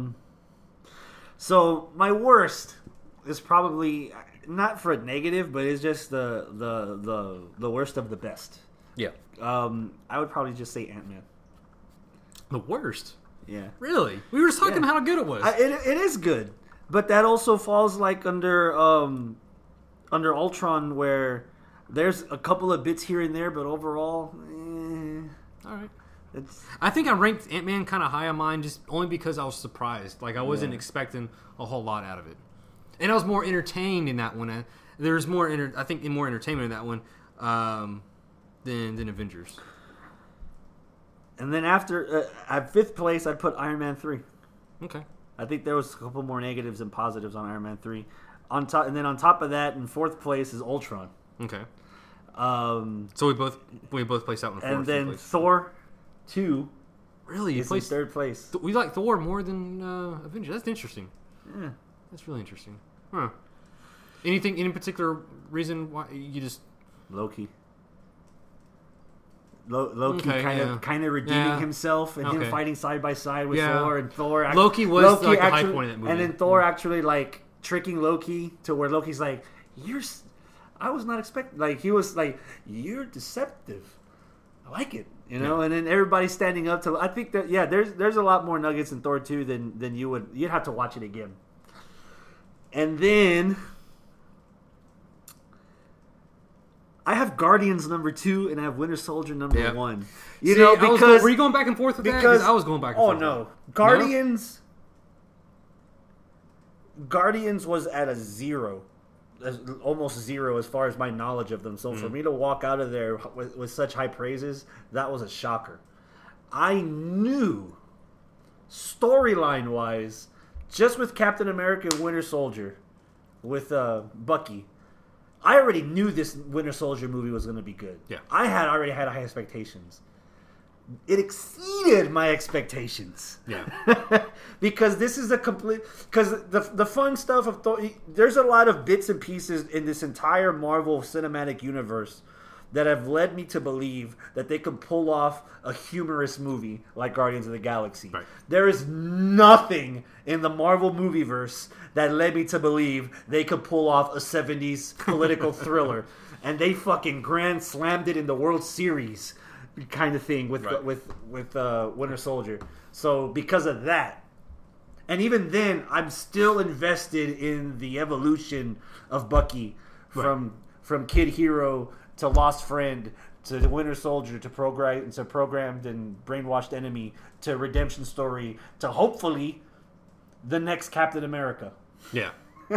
So my worst is probably not for a negative, but it's just the worst of the best. Yeah. I would probably just say Ant-Man. The worst? Yeah. Really? We were just talking about how good it was. It is good, but that also falls like under Ultron, where there's a couple of bits here and there, but overall, all right. I think I ranked Ant-Man kind of high on mine, just only because I was surprised. Like I wasn't expecting a whole lot out of it, and I was more entertained in that one. There's more, I think, more entertainment in that one than Avengers. And then after at 5th place, I'd put Iron Man 3. Okay. I think there was a couple more negatives and positives on Iron Man 3. On top of that, in 4th place is Ultron. Okay. So we both placed out in 4th. And then place. Thor 2 really you is in placed 3rd place. We like Thor more than Avengers. That's interesting. Yeah. That's really interesting. Huh. Any particular reason why you just Loki. Loki Okay, kind of redeeming himself and him fighting side by side with Thor, and Thor. Loki was like the high point of that movie, and then Thor actually like tricking Loki to where Loki's like, I was not expecting. Like he was like, "You're deceptive." I like it, you know. And then everybody's standing up to. I think that there's a lot more nuggets in Thor 2 than you would. You'd have to watch it again. And then I have Guardians number 2 and I have Winter Soldier number 1. You know, because were you going back and forth with that? Because I was going back and forth. Oh no, Guardians. Guardians was at a 0, almost 0 as far as my knowledge of them. So for me to walk out of there with such high praises, that was a shocker. I knew, storyline wise, just with Captain America and Winter Soldier, with Bucky, I already knew this Winter Soldier movie was going to be good. Yeah. I had already had high expectations. It exceeded my expectations. Yeah. Because this is because the fun stuff of Thor, there's a lot of bits and pieces in this entire Marvel Cinematic Universe that have led me to believe that they could pull off a humorous movie like Guardians of the Galaxy. Right. There is nothing in the Marvel movieverse that led me to believe they could pull off a 70s political thriller. And they fucking grand slammed it in the World Series kind of thing with Winter Soldier. So because of that, and even then, I'm still invested in the evolution of Bucky from Kid Hero to Lost Friend to the Winter Soldier to programmed and brainwashed enemy to redemption story to hopefully the next Captain America. Yeah.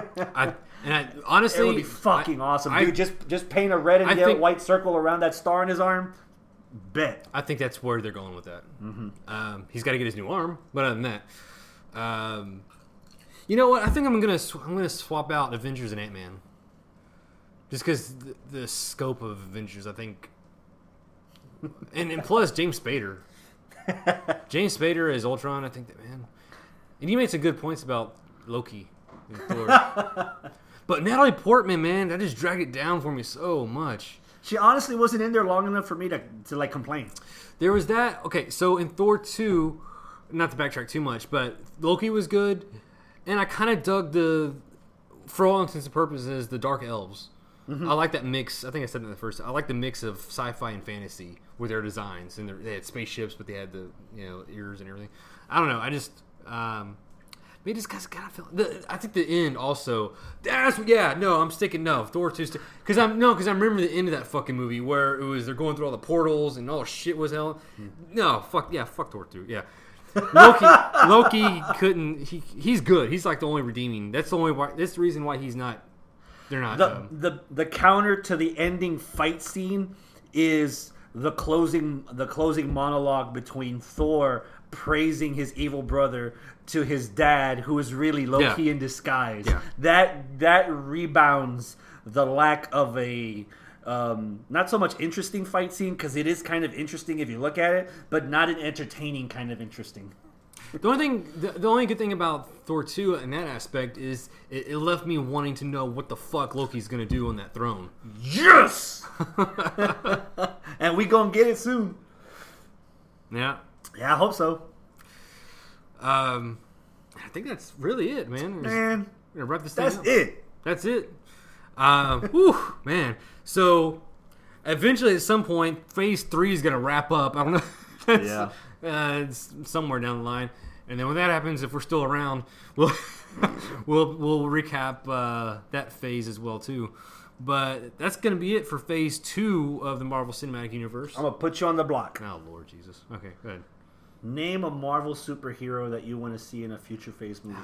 Honestly, it would be fucking awesome, dude. Just paint a red and yellow white circle around that star in his arm. Bet. I think that's where they're going with that. Mm-hmm. He's got to get his new arm, but other than that, you know what? I think I'm gonna swap out Avengers and Ant-Man, just because the scope of Avengers. I think, and plus James Spader. James Spader as Ultron. I think that man, and you made some good points about Loki and Thor. But Natalie Portman, man, that just dragged it down for me so much. She honestly wasn't in there long enough for me to like complain. There was that. Okay, so in Thor 2, not to backtrack too much, but Loki was good, and I kind of dug for all intents and purposes, the Dark Elves. Mm-hmm. I like that mix. I think I said it in the first. I like the mix of sci-fi and fantasy with their designs, and they had spaceships, but they had the ears and everything. I don't know. I just maybe this guy's gotta feel. I think the end also. I'm sticking Thor 2 because I remember the end of that fucking movie where they're going through all the portals and all shit was hell. No, fuck Thor 2. Yeah, Loki couldn't. He's good. He's like the only redeeming. That's the reason why he's not. They're not. The counter to the ending fight scene is the closing monologue between Thor praising his evil brother to his dad, who is really Loki in disguise. Yeah. That rebounds the lack of a not so much interesting fight scene, because it is kind of interesting if you look at it, but not an entertaining kind of interesting. The only good thing about Thor 2 in that aspect is it left me wanting to know what the fuck Loki's gonna do on that throne. Yes, and we gonna get it soon. Yeah, I hope so. I think that's really it, man. We're gonna wrap this thing up. That's it. Whew, man. So eventually, at some point, Phase 3 is gonna wrap up. I don't know. It's somewhere down the line, and then when that happens, if we're still around, we'll recap that phase as well too. But that's gonna be it for Phase 2 of the Marvel Cinematic Universe. I'm gonna put you on the block. Oh Lord Jesus. Okay, go ahead. Name a Marvel superhero that you want to see in a future Phase movie.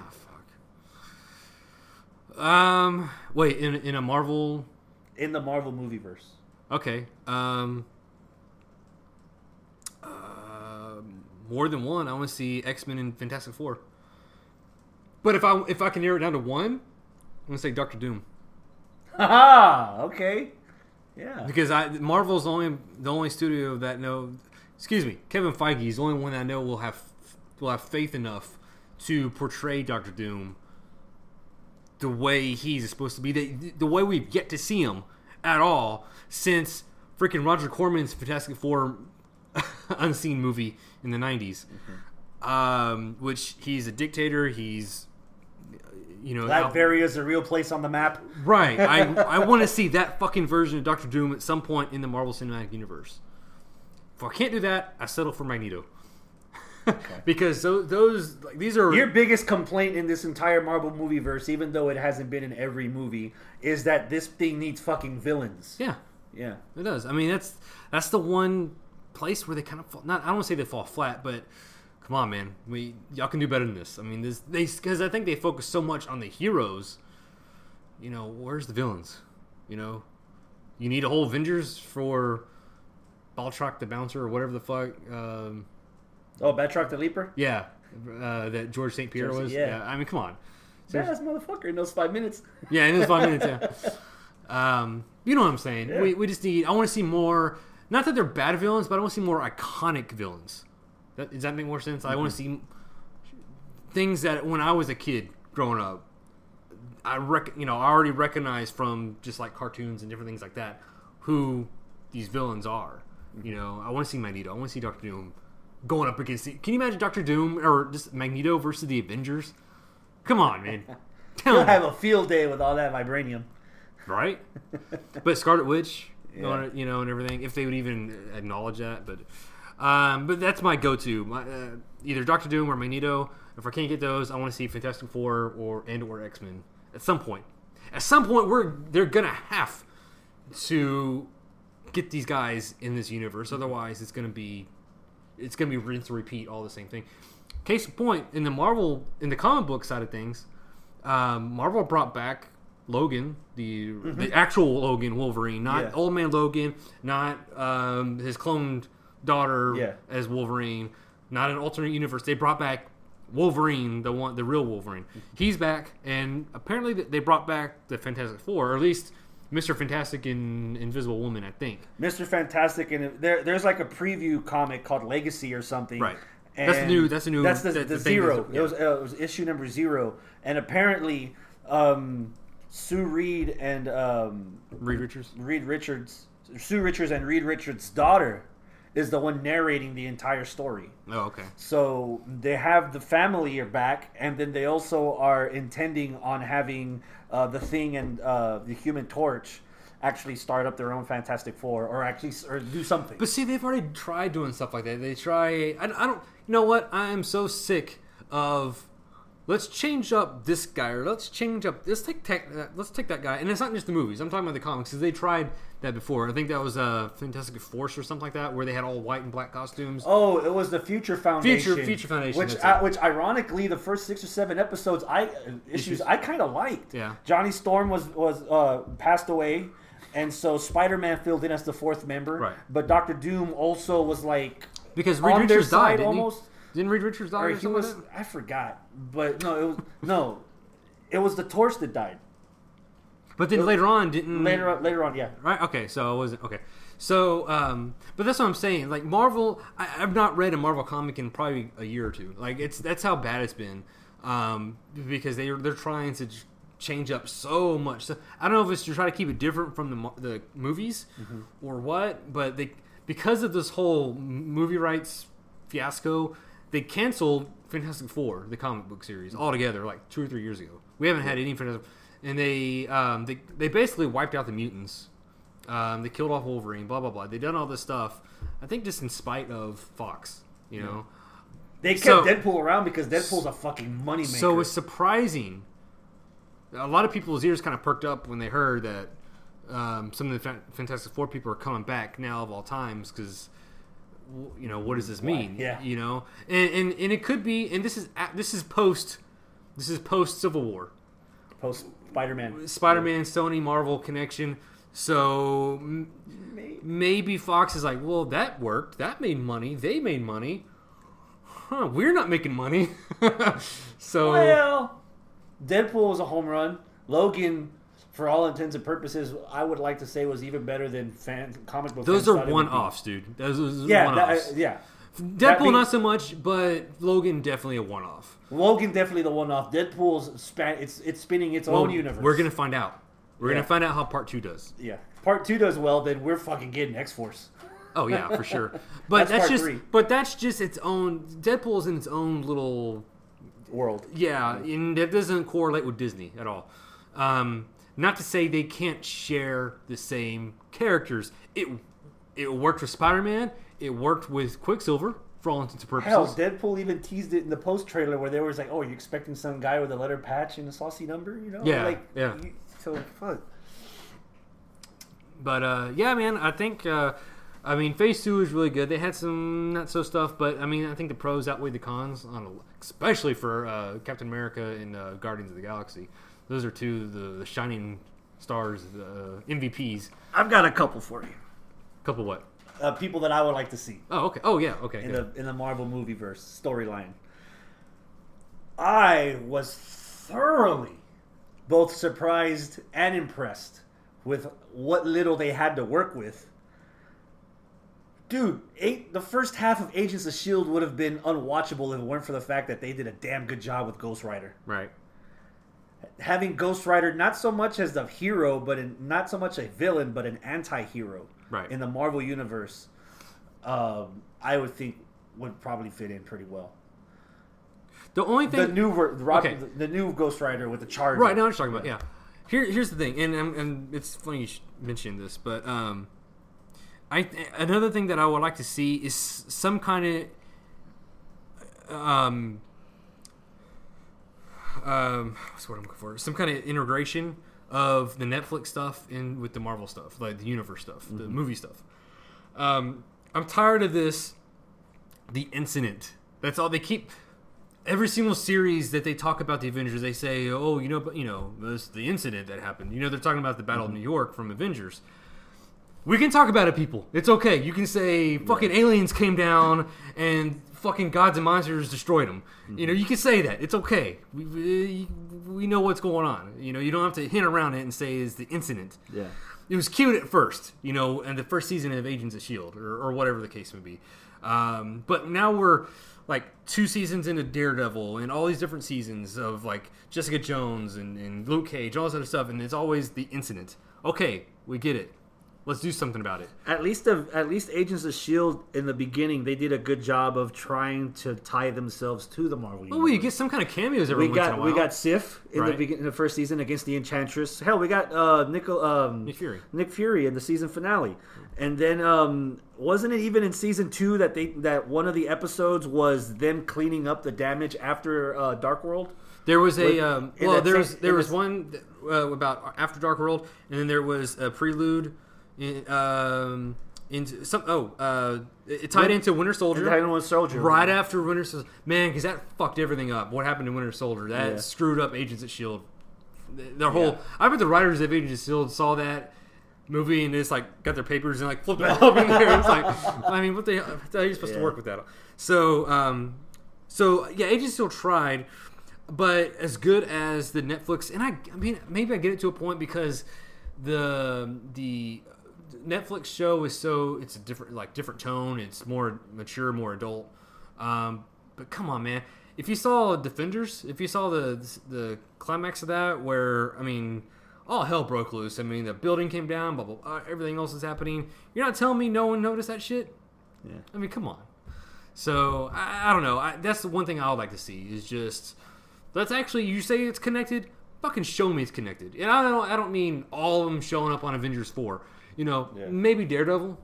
Oh fuck. Wait, in a Marvel. In the Marvel movieverse. Okay. more than one. I want to see X-Men and Fantastic Four. But if I can narrow it down to one, I'm gonna say Doctor Doom. Haha. Okay. Yeah. Because Marvel's the only studio that Kevin Feige is the only one that I know will have faith enough to portray Doctor Doom the way he's supposed to be, the way we've yet to see him at all since freaking Roger Corman's Fantastic Four Unseen movie in the 90s. Which he's a dictator. He's, Latveria is a real place on the map. Right. I want to see that fucking version of Doctor Doom at some point in the Marvel Cinematic Universe. If I can't do that, I settle for Magneto. Okay. Because these are your biggest complaint in this entire Marvel movie verse, even though it hasn't been in every movie, is that this thing needs fucking villains. Yeah, it does. I mean, that's the one place where they kind of fall. I don't want to say they fall flat, but come on, man, y'all can do better than this. I mean, because I think they focus so much on the heroes. Where's the villains? You need a whole Avengers for Baltrock the Bouncer or whatever the fuck. Batroc the Leaper? Yeah, that George St. Pierre was. Yeah, I mean, come on. Badass motherfucker in those 5 minutes. Yeah, in those 5 minutes, yeah. You know what I'm saying. Yeah. We just need... I want to see more... Not that they're bad villains, but I want to see more iconic villains. Does that make more sense? Mm-hmm. I want to see things that when I was a kid growing up, I already recognized from just like cartoons and different things like that who these villains are. I want to see Magneto. I want to see Doctor Doom going up against can you imagine Doctor Doom or just Magneto versus the Avengers? Come on, man. You'll have a field day with all that vibranium. Right? But Scarlet Witch, and everything, if they would even acknowledge that. But that's my go-to. Either Doctor Doom or Magneto. If I can't get those, I want to see Fantastic Four or X-Men at some point. At some point, they're going to have to get these guys in this universe. Otherwise, it's going to be rinse and repeat, all the same thing. Case in point, in the comic book side of things, Marvel brought back Logan, the actual Logan Wolverine, not Old Man Logan, not his cloned daughter as Wolverine, not an alternate universe. They brought back Wolverine, the real Wolverine. He's back, and apparently they brought back the Fantastic Four, or at least Mr. Fantastic and Invisible Woman, I think. Mr. Fantastic, and there's like a preview comic called Legacy or something. Right. And that's the new. That's the zero. It was issue number 0, and apparently Sue Reed and Sue Richards and Reed Richards' daughter is the one narrating the entire story. Oh, okay. So they have the family are back, and then they also are intending on having the Thing and the Human Torch actually start up their own Fantastic Four, or do something. But see, they've already tried doing stuff like that. They try. I don't. You know what? I am so sick of. Let's change up this guy, or let's change up. Let's take that guy, and it's not just the movies. I'm talking about the comics, because they tried that before. I think that was Fantastic Force or something like that, where they had all white and black costumes. Oh, it was the Future Foundation. Future Foundation, which ironically, the first 6 or 7 episodes, I kind of liked. Yeah. Johnny Storm was passed away, and so Spider-Man filled in as the 4th member. Right. But Doctor Doom also was like because Reed Richards died, didn't almost. Didn't Reed Richards die? He was. I forgot, but it was the Torch that died. But then later on, didn't later on, yeah. Right. Okay. So it wasn't okay. So, but that's what I'm saying. Like Marvel, I've not read a Marvel comic in probably a year or two. Like that's how bad it's been, because they're trying to change up so much. So, I don't know if it's to try to keep it different from the movies or what, but because of this whole movie rights fiasco. They canceled Fantastic Four, the comic book series, altogether, like 2 or 3 years ago. We haven't had any Fantastic, and they basically wiped out the mutants. They killed off Wolverine, blah blah blah. They done all this stuff, I think, just in spite of Fox. You know, they kept Deadpool around because Deadpool's a fucking moneymaker. So it's surprising. A lot of people's ears kind of perked up when they heard that some of the Fantastic Four people are coming back now of all times, because. What does this mean? Yeah. And it could be, and this is post Civil War, post Spider-Man, Sony Marvel connection. So maybe Fox is like, well, that worked. That made money. They made money. we're not making money. So Well, Deadpool was a home run. Logan, for all intents and purposes, I would like to say was even better than comic book. those fans are thought it would be. one-offs, dude. Those are Yeah, one-offs. yeah. Deadpool not so much, but Logan definitely a one-off. Logan definitely the one-off. Deadpool's it's spinning its own universe. We're gonna find out. We're Yeah. gonna find out how Part 2 does. Yeah. Part 2 does well, then we're fucking getting X-Force. Oh yeah, for sure. But That's that's Part just 3. but that's just its own. Deadpool's in its own little. World. Yeah, and it doesn't correlate with Disney at all. Not to say they can't share the same characters. It worked with Spider-Man. It worked with Quicksilver for all intents and purposes. Hell, Deadpool even teased it in the post-trailer where they was like, oh, you're expecting some guy with a letter patch and a saucy number? You know? Yeah, Like, yeah. So, fuck. But yeah, man, I think Phase 2 is really good. They had some not so stuff, but I think the pros outweigh the cons, especially for Captain America and Guardians of the Galaxy. Those are two the shining stars, MVPs. I've got a couple for you. Couple what? People that I would like to see Oh, okay. Oh, yeah. Okay. in good. the Marvel movieverse storyline. I was thoroughly both surprised and impressed with what little they had to work with. Dude, the first half of Agents of S.H.I.E.L.D. would have been unwatchable if it weren't for the fact that they did a damn good job with Ghost Rider. Right. Having Ghost Rider not so much as the hero, but not so much a villain, but an anti-hero Right. in the Marvel Universe, I would think would probably fit in pretty well. The only thing. The new Ghost Rider with the Charger. Right, now I'm talking about, yeah. Here's the thing, and it's funny you mention this, but another thing that I would like to see is some kind of what's the word I'm looking for? Some kind of integration of the Netflix stuff in with the Marvel stuff, like the universe stuff, the movie stuff. I'm tired of this. The incident. That's all they keep. Every single series that they talk about the Avengers, they say, "Oh, this the incident that happened." They're talking about the Battle of New York from Avengers. We can talk about it, people. It's okay. You can say fucking aliens came down and fucking gods and monsters destroyed them. You can say that. It's okay. We know what's going on. You don't have to hint around it and say it's the incident. Yeah. It was cute at first, in the first season of Agents of S.H.I.E.L.D. or whatever the case may be. But now we're like 2 seasons into Daredevil and all these different seasons of like Jessica Jones and Luke Cage, all this other stuff, and it's always the incident. Okay, we get it. Let's do something about it. At least Agents of S.H.I.E.L.D. in the beginning, they did a good job of trying to tie themselves to the Marvel Universe. Well, you get some kind of cameos every once in a while. We got Sif in Right. in the first season against the Enchantress. Hell, we got Nick Fury. Nick Fury in the season finale, and then wasn't it even in season 2 that one of the episodes was them cleaning up the damage after Dark World? There was a there was this- one about After Dark World, and then there was a prelude into some. It tied into Winter Soldier. The Winter Soldier. Right after Winter Soldier, man, because that fucked everything up. What happened to Winter Soldier? That screwed up Agents of S.H.I.E.L.D. Their whole. Yeah. I bet the writers of Agents of S.H.I.E.L.D. saw that movie and just like got their papers and like flipped it up in there. It's like, I mean, how are you supposed to work with that? So yeah, Agents of S.H.I.E.L.D. tried, but as good as the Netflix, and I mean, maybe I get it to a point because the Netflix show is it's a different tone. It's more mature, more adult. But come on, man. If you saw Defenders, if you saw the climax of that, where all hell broke loose. I mean, the building came down, blah, blah, blah, everything else is happening. You're not telling me no one noticed that shit? Yeah. I mean, come on. So I don't know. That's the one thing I would like to see is just let's actually. You say it's connected. Fucking show me it's connected. And I don't mean all of them showing up on Avengers 4. Maybe Daredevil.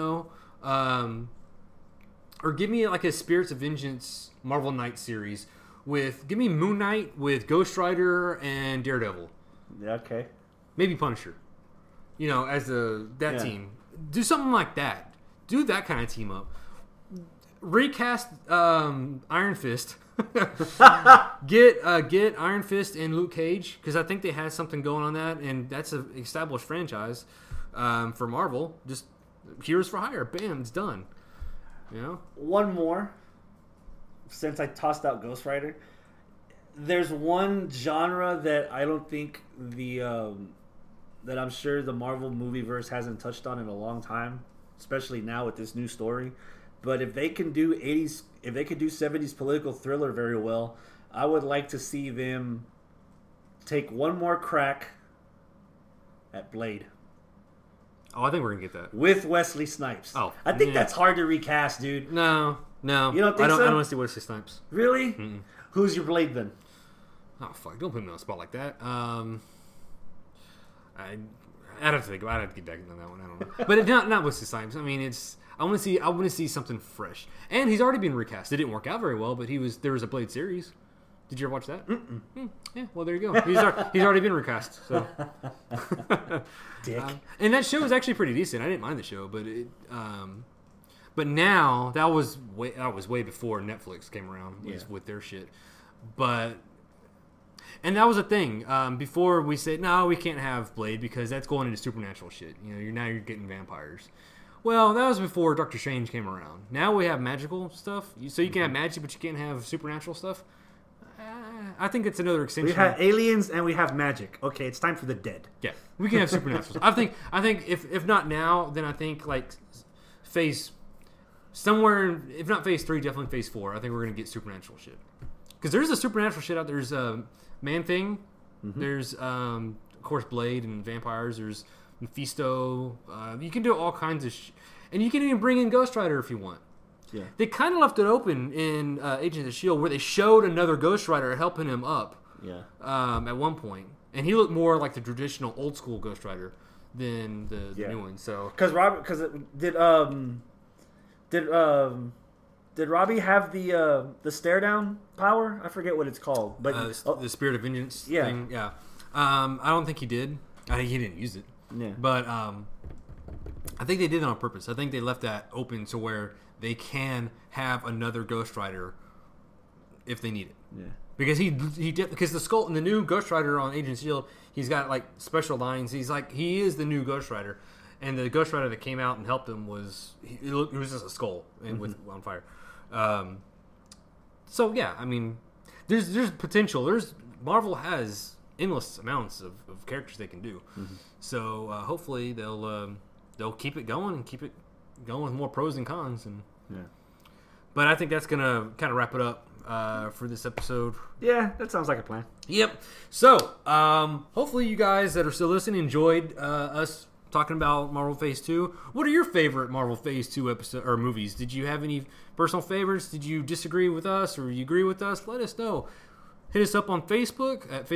Or give me like a Spirits of Vengeance Marvel Knight series give me Moon Knight with Ghost Rider and Daredevil. Yeah, okay. Maybe Punisher. As that team. Do something like that. Do that kind of team up. Recast Iron Fist. Get Iron Fist and Luke Cage because I think they had something going on that, and that's an established franchise for Marvel. Just Heroes for Hire. Bam, it's done. One more. since I tossed out Ghost Rider, there's one genre that I don't think that I'm sure the Marvel movieverse hasn't touched on in a long time, especially now with this new story. But if they can do 70s political thriller very well, I would like to see them take one more crack at Blade. Oh, I think we're gonna get that With Wesley Snipes. Oh, I think yeah. that's hard to recast, dude. No. You don't think I so? don't want to see Wesley Snipes. Really? Mm-mm. Who's your Blade then? Oh fuck! Don't put me on a spot like that. I'd have to think about it. I'd have to get back on that one. I don't know. But not Wesley Snipes. I mean, I want to see something fresh. And he's already been recast. It didn't work out very well, but there was a Blade series. Did you ever watch that? Yeah. Well, there you go. He's already been recast. So. Dick. And that show was actually pretty decent. I didn't mind the show, but but now that was way before Netflix came around with their shit. And that was a thing. Before we said, no, we can't have Blade because that's going into supernatural shit. You know, you're getting vampires. Well, that was before Doctor Strange came around. Now we have magical stuff. So you can have magic, but you can't have supernatural stuff. I think it's another extension. We have aliens and we have magic. Okay, it's time for the dead. Yeah, we can have supernatural. I think if not now, then I think like phase somewhere. If not phase 3, definitely phase 4. I think we're gonna get supernatural shit because there's a supernatural shit out there. There's Man-Thing. Mm-hmm. There's of course Blade and vampires. There's Mephisto. You can do all kinds of and you can even bring in Ghost Rider if you want. Yeah. They kind of left it open in Agents of S.H.I.E.L.D. where they showed another Ghost Rider helping him up. Yeah. At one point, and he looked more like the traditional old school Ghost Rider than the new one. So did Robbie have the stare down power? I forget what it's called, but the Spirit of Vengeance thing. Yeah. I don't think he did. I think he didn't use it. Yeah. But I think they did it on purpose. I think they left that open to where they can have another Ghost Rider if they need it. Yeah. Because because the skull in the new Ghost Rider on Agents of S.H.I.E.L.D., he's got like special lines. He is the new Ghost Rider, and the Ghost Rider that came out and helped him was just a skull and with on fire. So yeah, I mean, there's potential. Marvel has endless amounts of characters they can do. Mm-hmm. So hopefully they'll keep it going and keep it going with more pros and cons. And but I think that's gonna kind of wrap it up for this episode. Yeah, that sounds like a plan. Yep. So hopefully you guys that are still listening enjoyed us talking about Marvel Phase 2. What are your favorite Marvel Phase 2 episode or movies? Did you have any personal favorites? Did you disagree with us or you agree with us? Let us know. Hit us up on Facebook at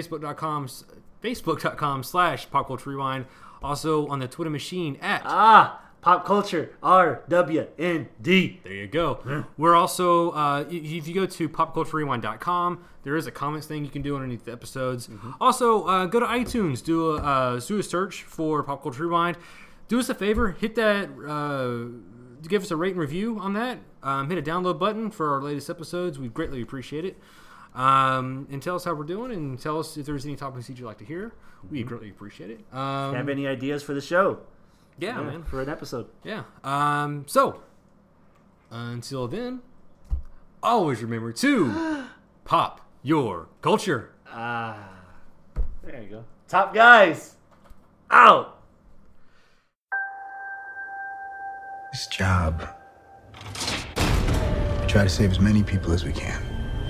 facebook.com/popculturerewind. Also on the Twitter machine at Pop Culture RWND. There you go. We're also if you go to popculturerewind.com, there is a comments thing you can do underneath the episodes. Mm-hmm. Also, go to iTunes, do a search for Pop Culture Rewind. Do us a favor, hit that, give us a rate and review on that. Hit a download button for our latest episodes. We'd greatly appreciate it. And tell us how we're doing, and tell us if there's any topics that you'd like to hear. We greatly appreciate it. Have any ideas for the show? Yeah, man. For an episode. Yeah. So, until then, always remember to pop your culture. There you go. Top guys, out. This job, we try to save as many people as we can.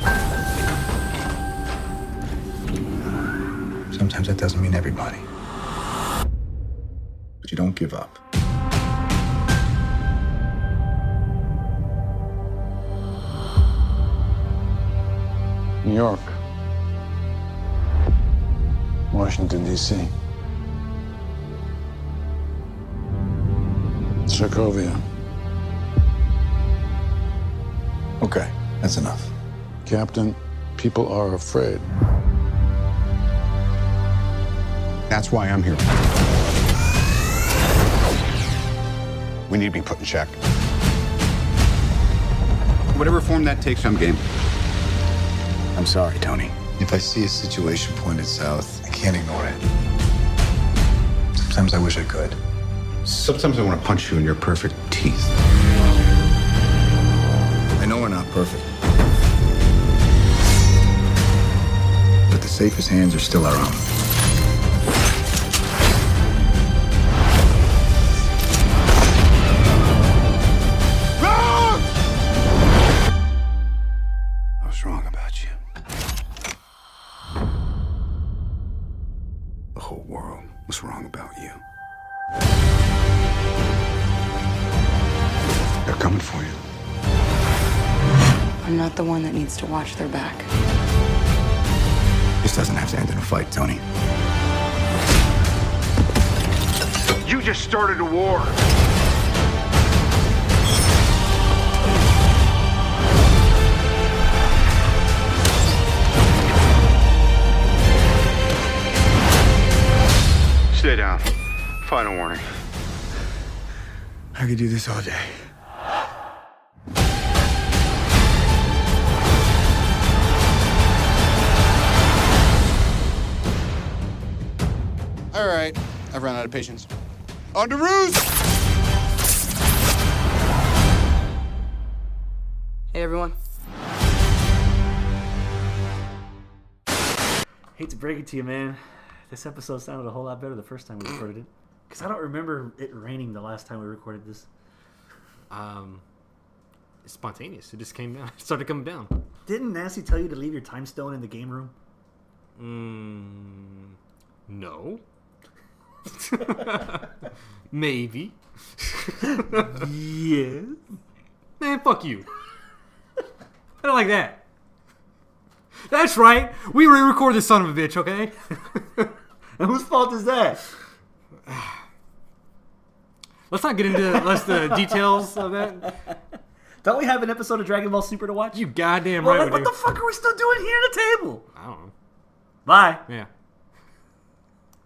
Sometimes that doesn't mean everybody. But you don't give up. New York. Washington, D.C. Sokovia. Okay, that's enough. Captain, people are afraid. That's why I'm here. We need to be put in check. Whatever form that takes, I'm game. I'm sorry, Tony. If I see a situation pointed south, I can't ignore it. Sometimes I wish I could. Sometimes I want to punch you in your perfect teeth. I know we're not perfect. safest hands are still our own. Wrong! I was wrong about you. The whole world was wrong about you. They're coming for you. I'm not the one that needs to watch their back. This doesn't have to end in a fight, Tony. You just started a war. Stay down. Final warning. I could do this all day. All right, I've run out of patience. On to Ruse! Hey, everyone. Hate to break it to you, man. This episode sounded a whole lot better the first time we recorded it. Because I don't remember it raining the last time we recorded this. It's spontaneous. It just came down. It started coming down. Didn't Nancy tell you to leave your time stone in the game room? No. Maybe. Yes. Man, fuck you. I don't like that. That's right. We re-record this son of a bitch, okay? And whose fault is that? Let's not get into the details of that. Don't we have an episode of Dragon Ball Super to watch? You goddamn Well, right like, we what do. the fuck are we still doing here at the table? I don't know. Bye. Yeah.